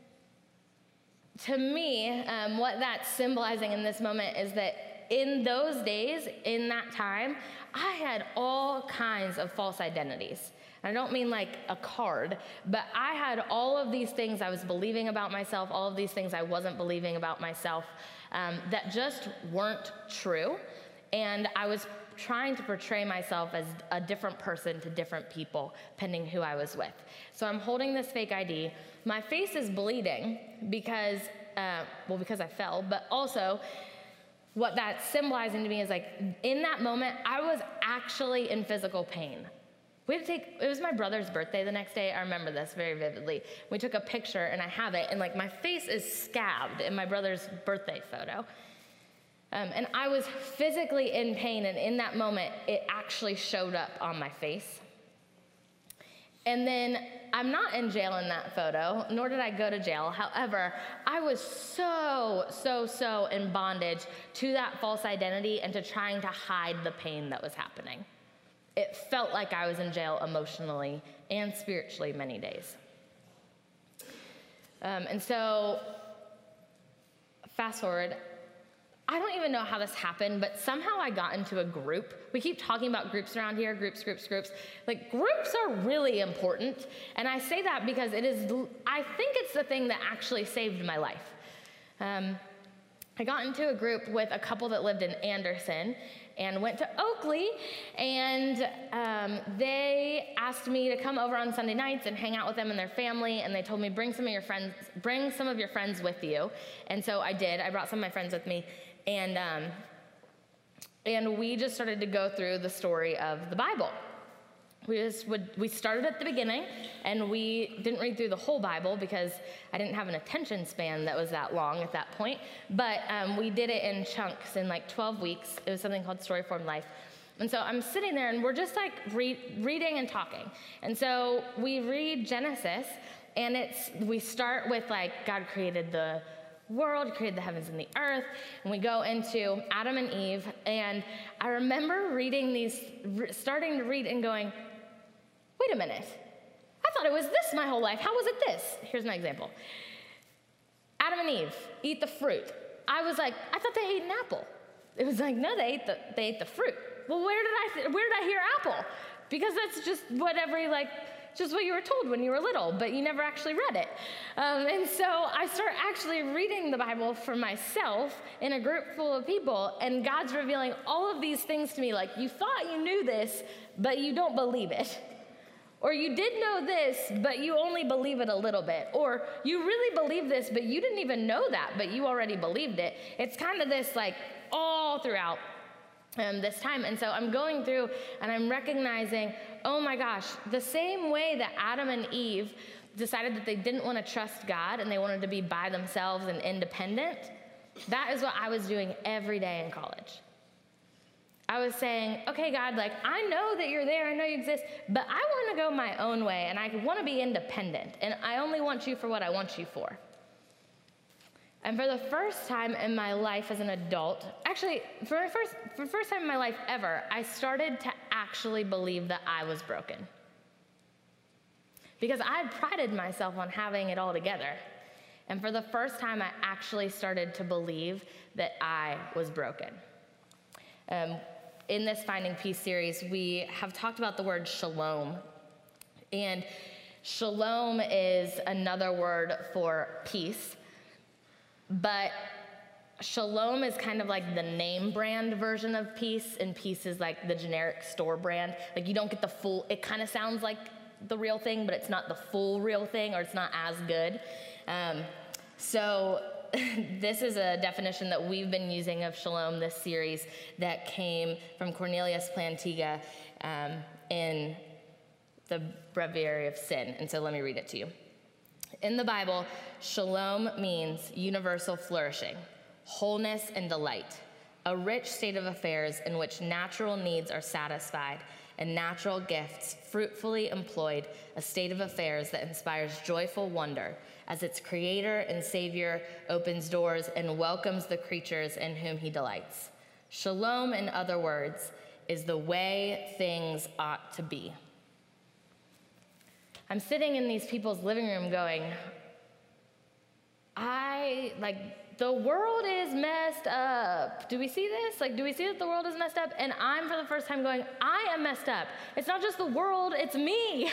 to me, um, what that's symbolizing in this moment is that in those days, in that time, I had all kinds of false identities. I don't mean like a card, but I had all of these things I was believing about myself, all of these things I wasn't believing about myself, um, that just weren't true. And I was trying to portray myself as a different person to different people, depending who I was with. So I'm holding this fake I D. My face is bleeding because, uh, well, because I fell, but also what that's symbolizing to me is like, in that moment, I was actually in physical pain. We had to take, it was my brother's birthday the next day. I remember this very vividly. We took a picture, and I have it, and like my face is scabbed in my brother's birthday photo. Um, and I was physically in pain, and in that moment, it actually showed up on my face. And then I'm not in jail in that photo, nor did I go to jail. However, I was so, so, so in bondage to that false identity and to trying to hide the pain that was happening. It felt like I was in jail emotionally and spiritually many days. Um, and so, fast forward, I don't even know how this happened, but somehow I got into a group. We keep talking about groups around here, groups, groups, groups. Like, groups are really important. And I say that because it is, I think it's the thing that actually saved my life. Um, I got into a group with a couple that lived in Anderson and went to Oakley, and um, they asked me to come over on Sunday nights and hang out with them and their family, and they told me, bring some of your friends, bring some of your friends with you. And so I did. I brought some of my friends with me. And um, and we just started to go through the story of the Bible. We just would we started at the beginning, and we didn't read through the whole Bible because I didn't have an attention span that was that long at that point. But um, we did it in chunks in like twelve weeks. It was something called Story Formed Life. And so I'm sitting there, and we're just like re- reading and talking. And so we read Genesis, and it's we start with like God created the world, created the heavens and the earth, and we go into Adam and Eve, and I remember reading these, starting to read and going, wait a minute, I thought it was this my whole life, how was it this? Here's my example. Adam and Eve eat the fruit. I was like, I thought they ate an apple. It was like, no, they ate the, they ate the fruit. Well, where did I, th- where did I hear apple? Because that's just what every, like, just what you were told when you were little, but you never actually read it. Um, and so I start actually reading the Bible for myself in a group full of people, and God's revealing all of these things to me, like, you thought you knew this, but you don't believe it. Or you did know this, but you only believe it a little bit. Or you really believe this, but you didn't even know that, but you already believed it. It's kind of this, like, all throughout Um, this time. And so I'm going through and I'm recognizing, oh my gosh, the same way that Adam and Eve decided that they didn't want to trust God and they wanted to be by themselves and independent, that is what I was doing every day in college. I was saying, okay, God, like, I know that you're there, I know you exist, but I want to go my own way and I want to be independent, and I only want you for what I want you for. And for the first time in my life as an adult, actually, for my first, for the first time in my life ever, I started to actually believe that I was broken. Because I had prided myself on having it all together. And for the first time, I actually started to believe that I was broken. Um, in this Finding Peace series, we have talked about the word shalom. And shalom is another word for peace. But shalom is kind of like the name brand version of peace, and peace is like the generic store brand. Like, you don't get the full, it kind of sounds like the real thing, but it's not the full real thing, or it's not as good. Um, so this is a definition that we've been using of shalom this series that came from Cornelius Plantinga um, in the Breviary of Sin. And so let me read it to you. In the Bible, shalom means universal flourishing, wholeness and delight, a rich state of affairs in which natural needs are satisfied and natural gifts fruitfully employed, a state of affairs that inspires joyful wonder as its creator and savior opens doors and welcomes the creatures in whom he delights. Shalom, in other words, is the way things ought to be. I'm sitting in these people's living room going, I, like, the world is messed up. Do we see this? Like, do we see that the world is messed up? And I'm, for the first time, going, I am messed up. It's not just the world, it's me.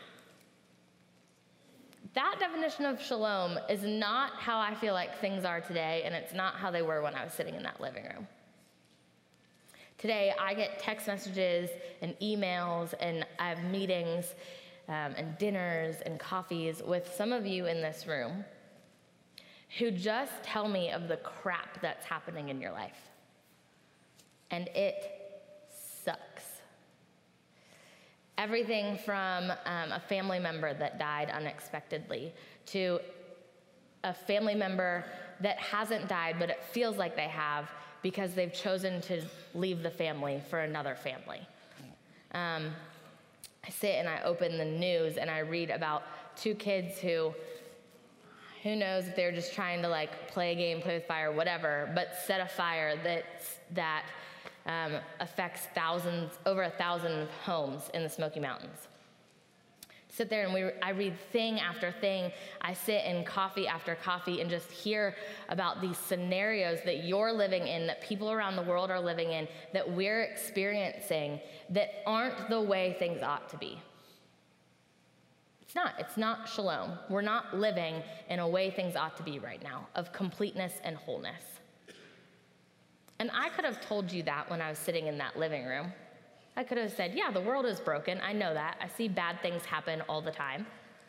That definition of shalom is not how I feel like things are today, and it's not how they were when I was sitting in that living room. Today, I get text messages and emails, and I have meetings Um, and dinners and coffees with some of you in this room who just tell me of the crap that's happening in your life. And it sucks. Everything from um, a family member that died unexpectedly to a family member that hasn't died, but it feels like they have because they've chosen to leave the family for another family. Um, I sit and I open the news and I read about two kids who, who knows if they're just trying to, like, play a game, play with fire, whatever, but set a fire that's, that um, affects thousands, over a thousand homes in the Smoky Mountains. sit there and we, I read thing after thing. I sit in coffee after coffee and just hear about these scenarios that you're living in, that people around the world are living in, that we're experiencing, that aren't the way things ought to be. It's not. It's not shalom. We're not living in a way things ought to be right now, of completeness and wholeness. And I could have told you that when I was sitting in that living room. I could have said, yeah, the world is broken. I know that. I see bad things happen all the time.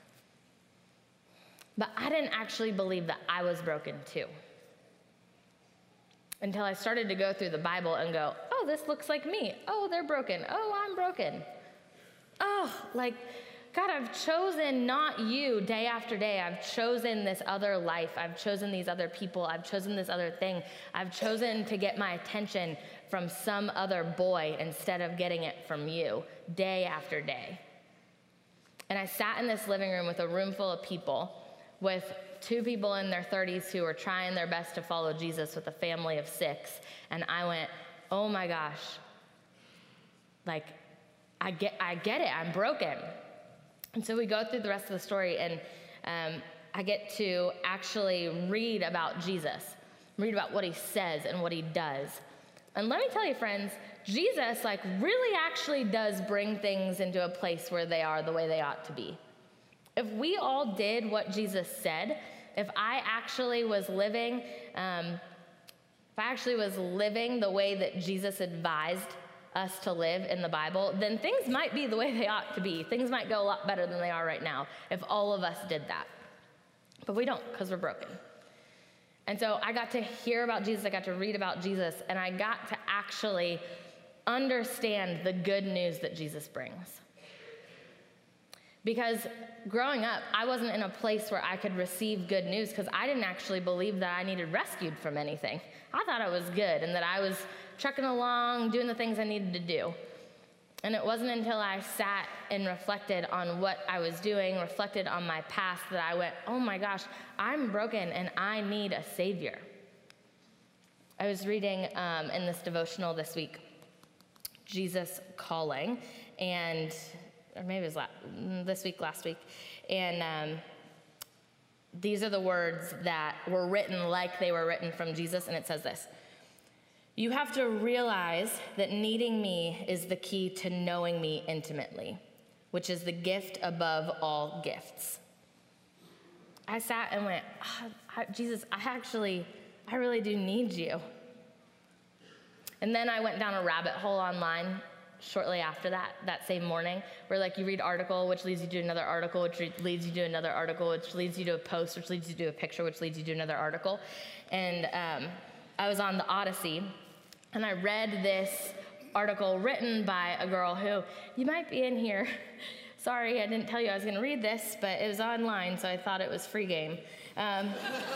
But I didn't actually believe that I was broken too. Until I started to go through the Bible and go, oh, this looks like me. Oh, they're broken. Oh, I'm broken. Oh, like, God, I've chosen not you day after day. I've chosen this other life. I've chosen these other people. I've chosen this other thing. I've chosen to get my attention from some other boy instead of getting it from you day after day. And I sat in this living room with a room full of people, with two people in their thirties who were trying their best to follow Jesus with a family of six. And I went, oh my gosh, like, I get, I get it. I'm broken. And so we go through the rest of the story, and um, I get to actually read about Jesus, read about what he says and what he does. And let me tell you, friends, Jesus, like, really actually does bring things into a place where they are the way they ought to be. If we all did what Jesus said, if I actually was living, um, if I actually was living the way that Jesus advised us to live in the Bible, then things might be the way they ought to be. Things might go a lot better than they are right now if all of us did that. But we don't, because we're broken. And so I got to hear about Jesus, I got to read about Jesus, and I got to actually understand the good news that Jesus brings. Because growing up, I wasn't in a place where I could receive good news because I didn't actually believe that I needed rescued from anything. I thought I was good and that I was trucking along, doing the things I needed to do. And it wasn't until I sat and reflected on what I was doing, reflected on my past, that I went, oh my gosh, I'm broken and I need a Savior. I was reading um, in this devotional this week, Jesus Calling, and, or maybe it was la- this week, last week, and um, these are the words that were written like they were written from Jesus, and it says this: you have to realize that needing me is the key to knowing me intimately, which is the gift above all gifts. I sat and went, oh, I, Jesus, I actually, I really do need you. And then I went down a rabbit hole online shortly after that, that same morning, where like you read article, which leads you to another article, which re- leads you to another article, which leads you to a post, which leads you to a picture, which leads you to another article. And um, I was on the Odyssey, and I read this article written by a girl who, you might be in here. Sorry, I didn't tell you I was going to read this, but it was online, so I thought it was free game. Um,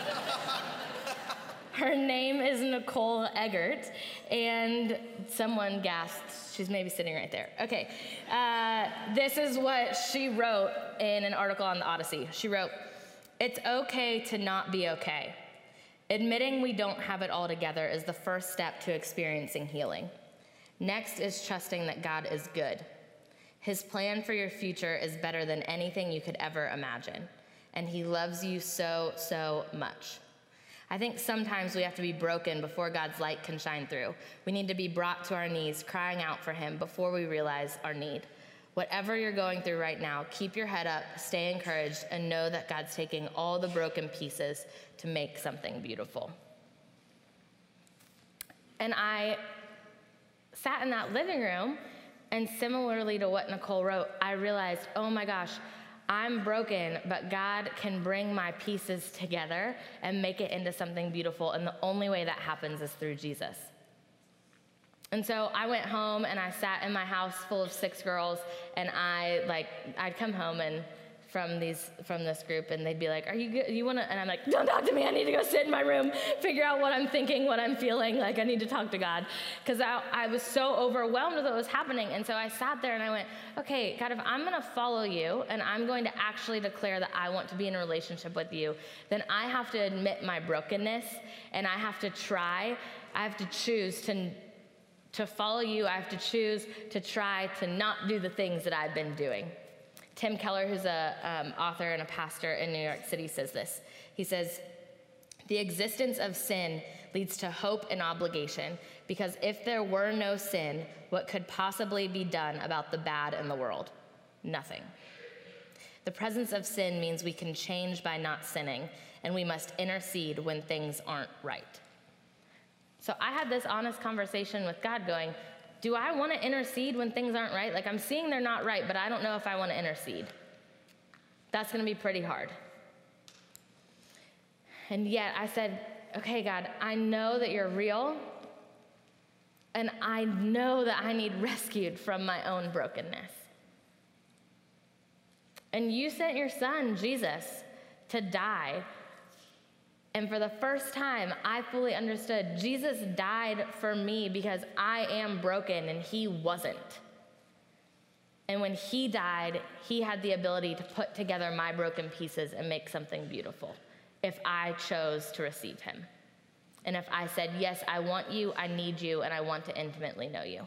her name is Nicole Eggert, and someone gasped. She's maybe sitting right there. Okay, uh, this is what she wrote in an article on the Odyssey. She wrote, "It's okay to not be okay. Admitting we don't have it all together is the first step to experiencing healing. Next is trusting that God is good. His plan for your future is better than anything you could ever imagine, and he loves you so, so much. I think sometimes we have to be broken before God's light can shine through. We need to be brought to our knees, crying out for him before we realize our need. Whatever you're going through right now, keep your head up, stay encouraged, and know that God's taking all the broken pieces to make something beautiful." And I sat in that living room, and similarly to what Nicole wrote, I realized, oh my gosh, I'm broken, but God can bring my pieces together and make it into something beautiful, and the only way that happens is through Jesus. And so I went home and I sat in my house full of six girls, and I like I'd come home and from these from this group, and they'd be like, "Are you good? You wanna?" And I'm like, "Don't talk to me. I need to go sit in my room, figure out what I'm thinking, what I'm feeling. Like I need to talk to God," because I, I was so overwhelmed with what was happening. And so I sat there and I went, "Okay, God, if I'm gonna follow you and I'm going to actually declare that I want to be in a relationship with you, then I have to admit my brokenness, and I have to try. I have to choose to." To follow you, I have to choose to try to not do the things that I've been doing, Tim Keller, who's a um, author and a pastor in New York City, says this. He says, "The existence of sin leads to hope and obligation, because if there were no sin, what could possibly be done about the bad in the world? Nothing. The presence of sin means we can change by not sinning, and we must intercede when things aren't right." So I had this honest conversation with God going, do I want to intercede when things aren't right? Like, I'm seeing they're not right, but I don't know if I want to intercede. That's going to be pretty hard. And yet I said, okay, God, I know that you're real, and I know that I need rescued from my own brokenness. And you sent your son, Jesus, to die. And for the first time, I fully understood Jesus died for me because I am broken and he wasn't. And when he died, he had the ability to put together my broken pieces and make something beautiful if I chose to receive him. And if I said, yes, I want you, I need you, and I want to intimately know you.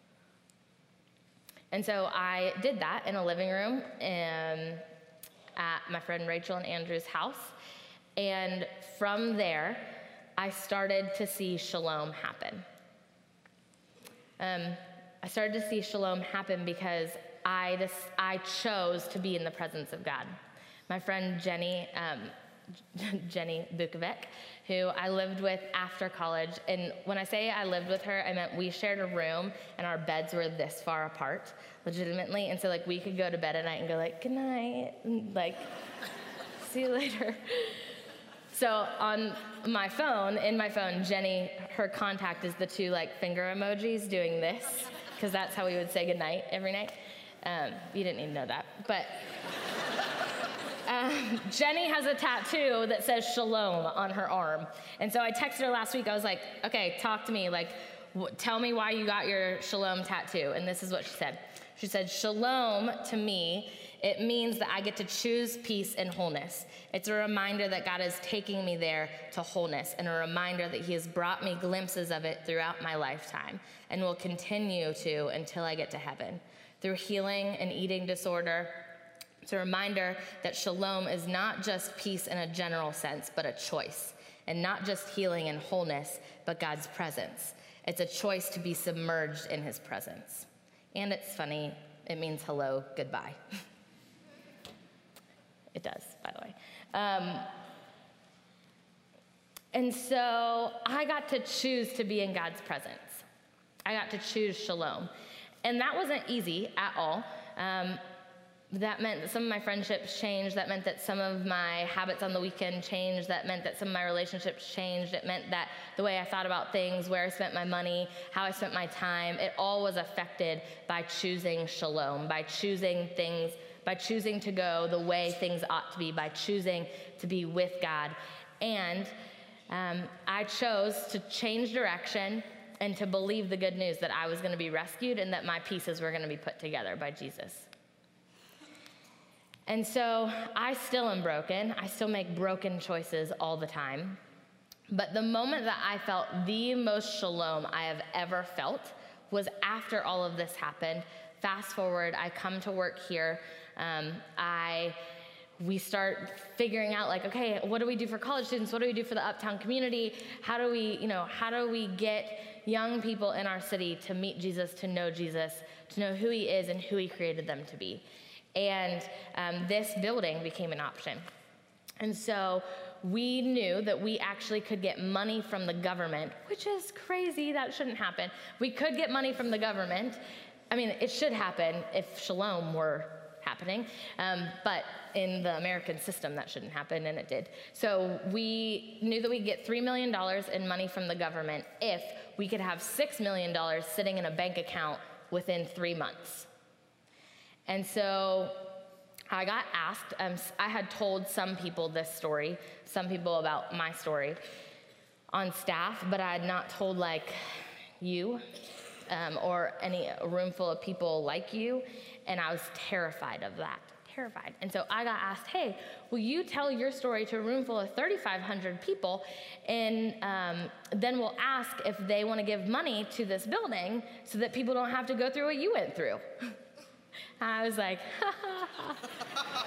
And so I did that in a living room um, at my friend Rachel and Andrew's house. And from there, I started to see shalom happen. Um, I started to see shalom happen because I, just, I chose to be in the presence of God. My friend Jenny, um, Jenny Bukovic, who I lived with after college, and when I say I lived with her, I meant we shared a room and our beds were this far apart, legitimately, and so like we could go to bed at night and go like, good night, and like, see you later. So on my phone, in my phone, Jenny, her contact is the two like finger emojis doing this, because that's how we would say goodnight every night. Um, you didn't need to know that, but um, Jenny has a tattoo that says shalom on her arm. And so I texted her last week, I was like, okay, talk to me, like, w- tell me why you got your shalom tattoo. And this is what she said. She said, shalom to me, it means that I get to choose peace and wholeness. It's a reminder that God is taking me there to wholeness, and a reminder that he has brought me glimpses of it throughout my lifetime and will continue to until I get to heaven. Through healing and eating disorder, it's a reminder that shalom is not just peace in a general sense, but a choice, and not just healing and wholeness, but God's presence. It's a choice to be submerged in his presence. And it's funny, it means hello, goodbye. It does, by the way. Um, and so I got to choose to be in God's presence. I got to choose shalom. And that wasn't easy at all. Um, that meant that some of my friendships changed. That meant that some of my habits on the weekend changed. That meant that some of my relationships changed. It meant that the way I thought about things, where I spent my money, how I spent my time, it all was affected by choosing shalom, by choosing things by choosing to go the way things ought to be, by choosing to be with God. And um, I chose to change direction and to believe the good news that I was going to be rescued and that my pieces were going to be put together by Jesus. And so I still am broken. I still make broken choices all the time. But the moment that I felt the most shalom I have ever felt was after all of this happened. Fast forward, I come to work here. Um, I, we start figuring out like, okay, what do we do for college students? What do we do for the Uptown community? How do we, you know, how do we get young people in our city to meet Jesus, to know Jesus, to know who he is and who he created them to be? And um, this building became an option. And so we knew that we actually could get money from the government, which is crazy, that shouldn't happen. We could get money from the government. I mean, it should happen if shalom were happening, um, but in the American system, that shouldn't happen, and it did. So we knew that we'd get three million dollars in money from the government if we could have six million dollars sitting in a bank account within three months. And so I got asked, um, I had told some people this story, some people about my story on staff, but I had not told like you um, or any a room full of people like you. And I was terrified of that, terrified. And so I got asked, hey, will you tell your story to a room full of thirty-five hundred people? And um, then we'll ask if they want to give money to this building so that people don't have to go through what you went through. And I was like, ha, ha, ha.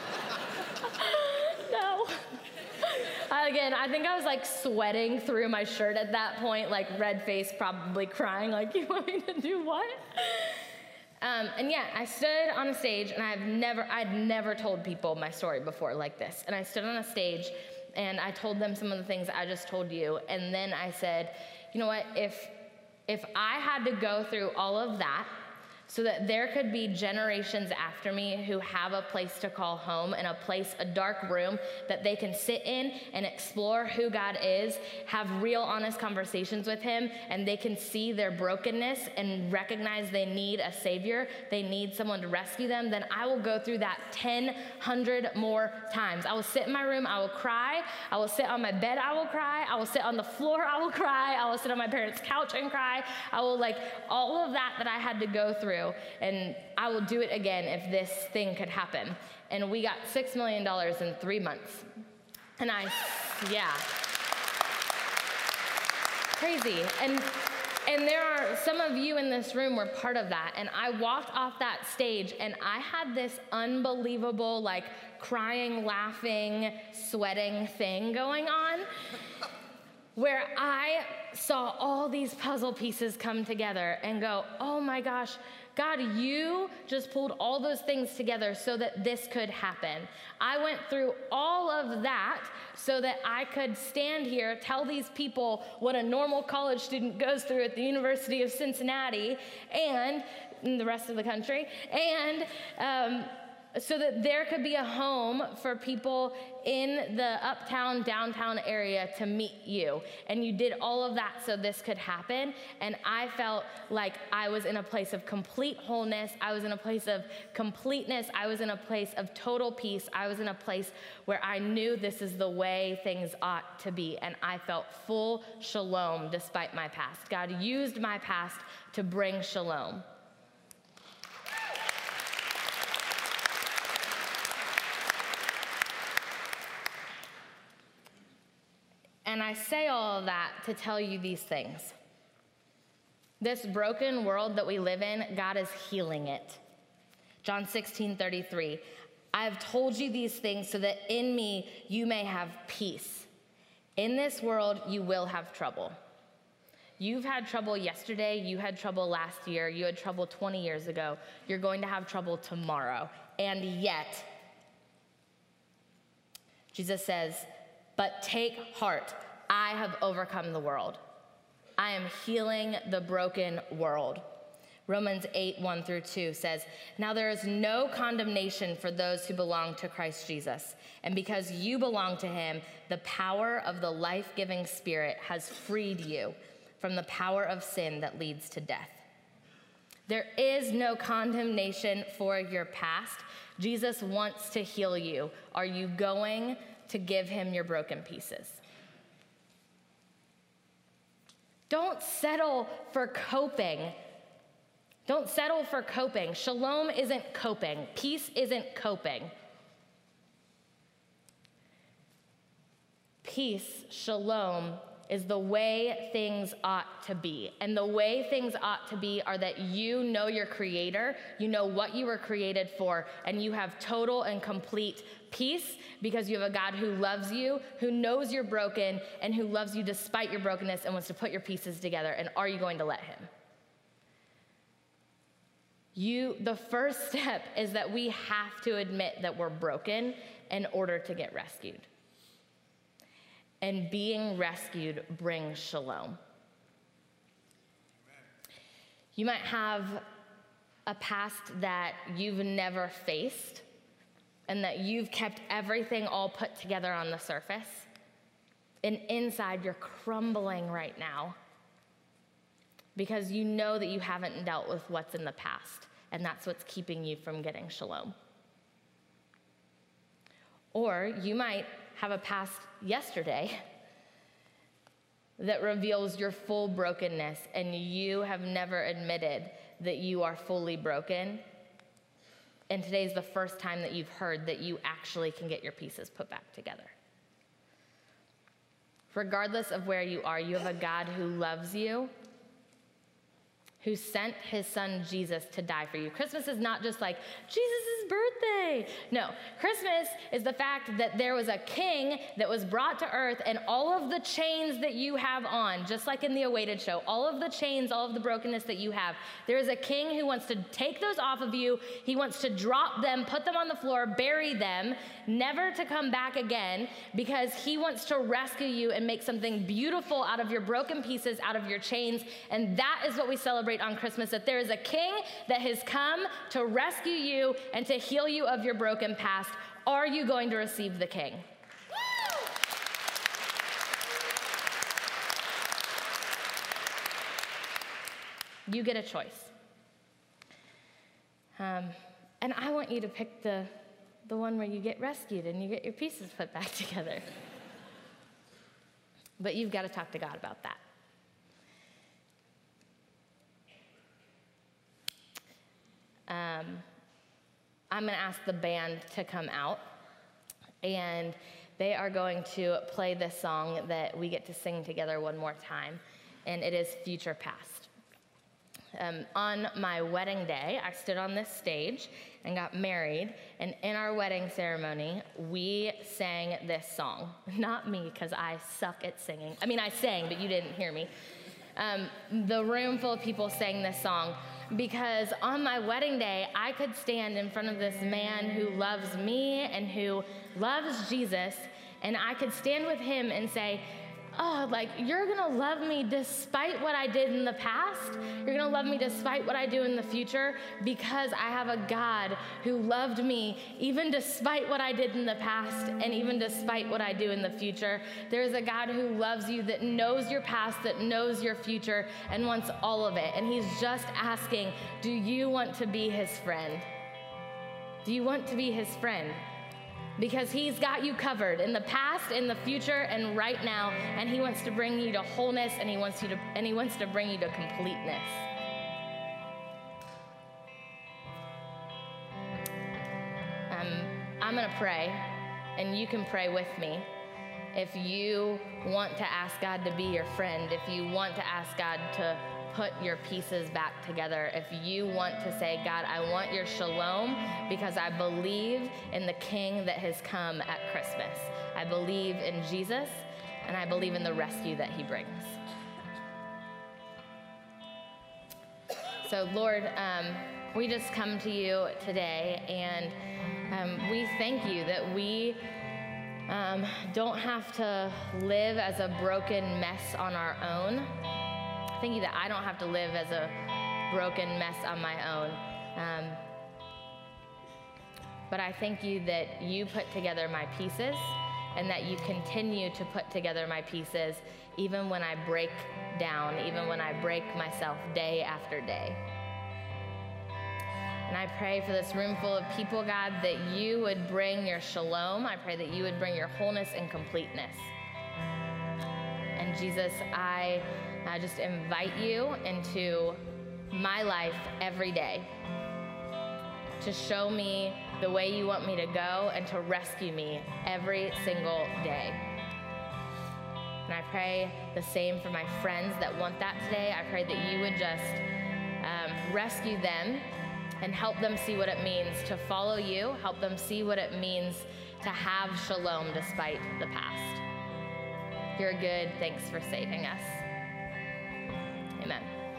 No. Again, I think I was like sweating through my shirt at that point, like red face, probably crying, like, you want me to do what? Um, and yeah, I stood on a stage, and I've never, I'd never told people my story before like this. And I stood on a stage, and I told them some of the things I just told you. And then I said, you know what, if, if I had to go through all of that so that there could be generations after me who have a place to call home and a place, a dark room that they can sit in and explore who God is, have real honest conversations with him, and they can see their brokenness and recognize they need a savior, they need someone to rescue them, then I will go through that ten, hundred more times. I will sit in my room, I will cry, I will sit on my bed, I will cry, I will sit on the floor, I will cry, I will sit on my parents' couch and cry, I will like all of that that I had to go through. And I will do it again if this thing could happen. And we got six million dollars in three months. And I, yeah. Crazy. And and there are, some of you in this room were part of that. And I walked off that stage, and I had this unbelievable, like, crying, laughing, sweating thing going on, where I saw all these puzzle pieces come together and go, oh my gosh, God, you just pulled all those things together so that this could happen. I went through all of that so that I could stand here, tell these people what a normal college student goes through at the University of Cincinnati and in the rest of the country, and um, so that there could be a home for people in the uptown, downtown area to meet you. And you did all of that so this could happen. And I felt like I was in a place of complete wholeness. I was in a place of completeness. I was in a place of total peace. I was in a place where I knew this is the way things ought to be. And I felt full shalom despite my past. God used my past to bring shalom. And I say all of that to tell you these things. This broken world that we live in, God is healing it. John sixteen thirty-three, I have told you these things so that in me you may have peace. In this world you will have trouble. You've had trouble yesterday, you had trouble last year, you had trouble twenty years ago. You're going to have trouble tomorrow. And yet, Jesus says, but take heart, I have overcome the world. I am healing the broken world. Romans eight, one through two says, now there is no condemnation for those who belong to Christ Jesus. And because you belong to him, the power of the life-giving Spirit has freed you from the power of sin that leads to death. There is no condemnation for your past. Jesus wants to heal you. Are you going to give him your broken pieces? Don't settle for coping. Don't settle for coping. Shalom isn't coping. Peace isn't coping. Peace, shalom, is the way things ought to be. And the way things ought to be are that you know your Creator, you know what you were created for, and you have total and complete peace because you have a God who loves you, who knows you're broken, and who loves you despite your brokenness and wants to put your pieces together. And are you going to let him? You, the first step is that we have to admit that we're broken in order to get rescued. And being rescued brings shalom. You might have a past that you've never faced and that you've kept everything all put together on the surface. And inside you're crumbling right now because you know that you haven't dealt with what's in the past, and that's what's keeping you from getting shalom. Or you might have a past yesterday that reveals your full brokenness, and you have never admitted that you are fully broken. And today's the first time that you've heard that you actually can get your pieces put back together. Regardless of where you are, you have a God who loves you, who sent his son Jesus to die for you. Christmas is not just like Jesus' birthday. No, Christmas is the fact that there was a king that was brought to earth, and all of the chains that you have on, just like in the Awaited show, all of the chains, all of the brokenness that you have, there is a king who wants to take those off of you. He wants to drop them, put them on the floor, bury them, never to come back again, because he wants to rescue you and make something beautiful out of your broken pieces, out of your chains. And that is what we celebrate on Christmas, that there is a king that has come to rescue you and to heal you of your broken past. Are you going to receive the king? You get a choice. Um, and I want you to pick the, the one where you get rescued and you get your pieces put back together. But you've got to talk to God about that. Um, I'm going to ask the band to come out, and they are going to play this song that we get to sing together one more time, and it is Future Past. Um, on my wedding day, I stood on this stage and got married, and in our wedding ceremony, we sang this song. Not me, because I suck at singing. I mean, I sang, but you didn't hear me. Um, the room full of people sang this song because on my wedding day, I could stand in front of this man who loves me and who loves Jesus, and I could stand with him and say, oh, like, you're gonna love me despite what I did in the past. You're gonna love me despite what I do in the future, because I have a God who loved me even despite what I did in the past and even despite what I do in the future. There's a God who loves you, that knows your past, that knows your future, and wants all of it. And he's just asking, do you want to be his friend? Do you want to be his friend? Because he's got you covered in the past, in the future, and right now, and he wants to bring you to wholeness, and he wants you to, and he wants to bring you to completeness. Um, I'm gonna pray, and you can pray with me. If you want to ask God to be your friend, if you want to ask God to put your pieces back together, if you want to say, God, I want your shalom because I believe in the King that has come at Christmas. I believe in Jesus, and I believe in the rescue that he brings. So Lord, um, we just come to you today, and um, we thank you that we um, don't have to live as a broken mess on our own. Thank you that I don't have to live as a broken mess on my own. Um, but I thank you that you put together my pieces, and that you continue to put together my pieces even when I break down, even when I break myself day after day. And I pray for this room full of people, God, that you would bring your shalom. I pray that you would bring your wholeness and completeness. And Jesus, I I just invite you into my life every day to show me the way you want me to go and to rescue me every single day. And I pray the same for my friends that want that today. I pray that you would just um, rescue them and help them see what it means to follow you, help them see what it means to have shalom despite the past. You're good. Thanks for saving us. Amen.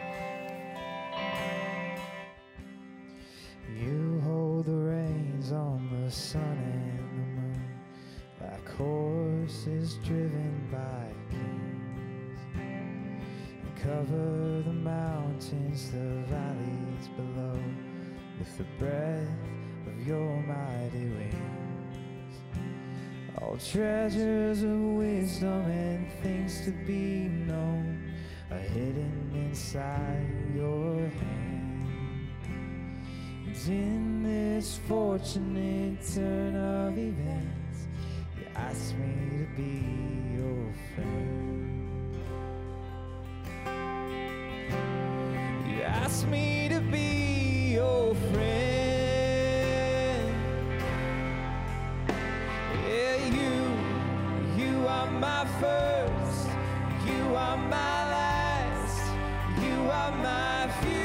You hold the reins on the sun and the moon, like horses driven by kings. You cover the mountains, the valleys below, with the breath of your mighty wings. All treasures of wisdom and things to be known are hidden inside your hand. And in this fortunate turn of events, you ask me to be your friend. You ask me to be your friend. Yeah, you, you are my first, you are my last. You are my future.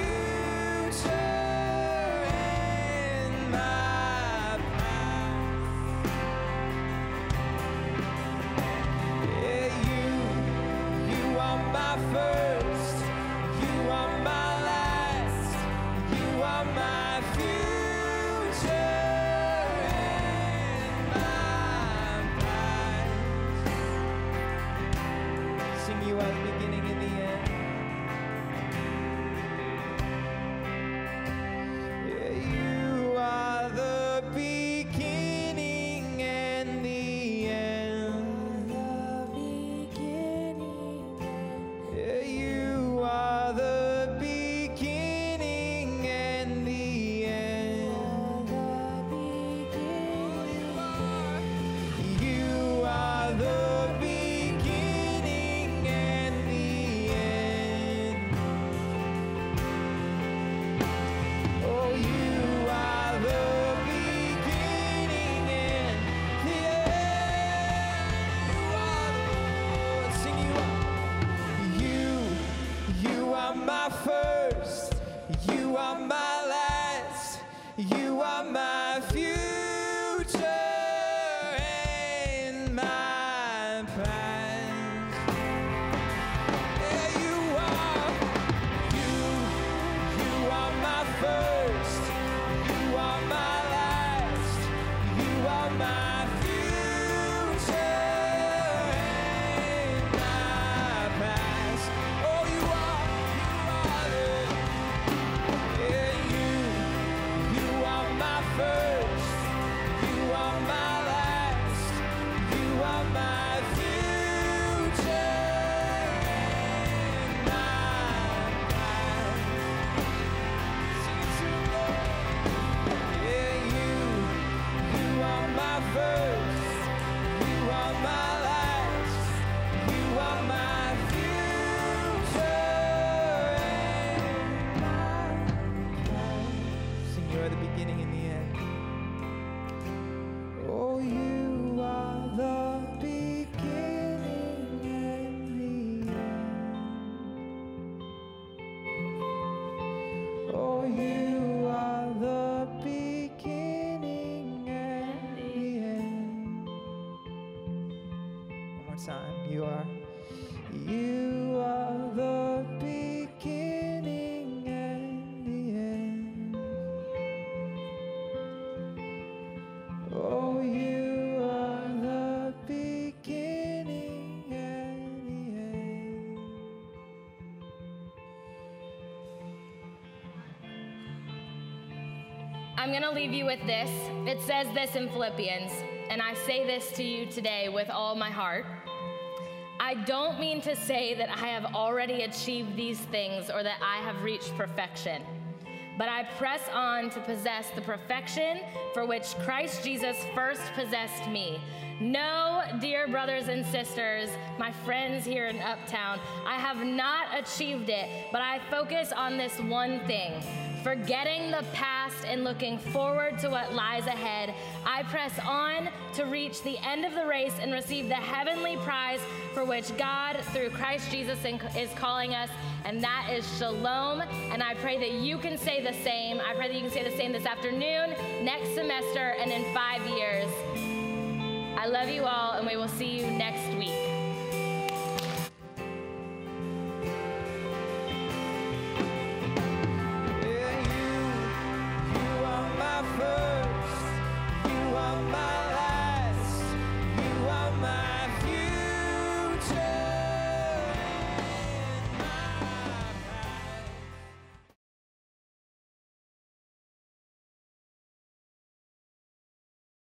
time. You are, you are the beginning and the end. Oh, you are the beginning and the end. I'm going to leave you with this. It says this in Philippians, and I say this to you today with all my heart. I don't mean to say that I have already achieved these things or that I have reached perfection, but I press on to possess the perfection for which Christ Jesus first possessed me. No, dear brothers and sisters, my friends here in Uptown, I have not achieved it, but I focus on this one thing. Forgetting the past and looking forward to what lies ahead, I press on to reach the end of the race and receive the heavenly prize for which God, through Christ Jesus, is calling us, and that is shalom. And I pray that you can say the same. I pray that you can say the same this afternoon, next semester, and in five years. I love you all, and we will see you next week.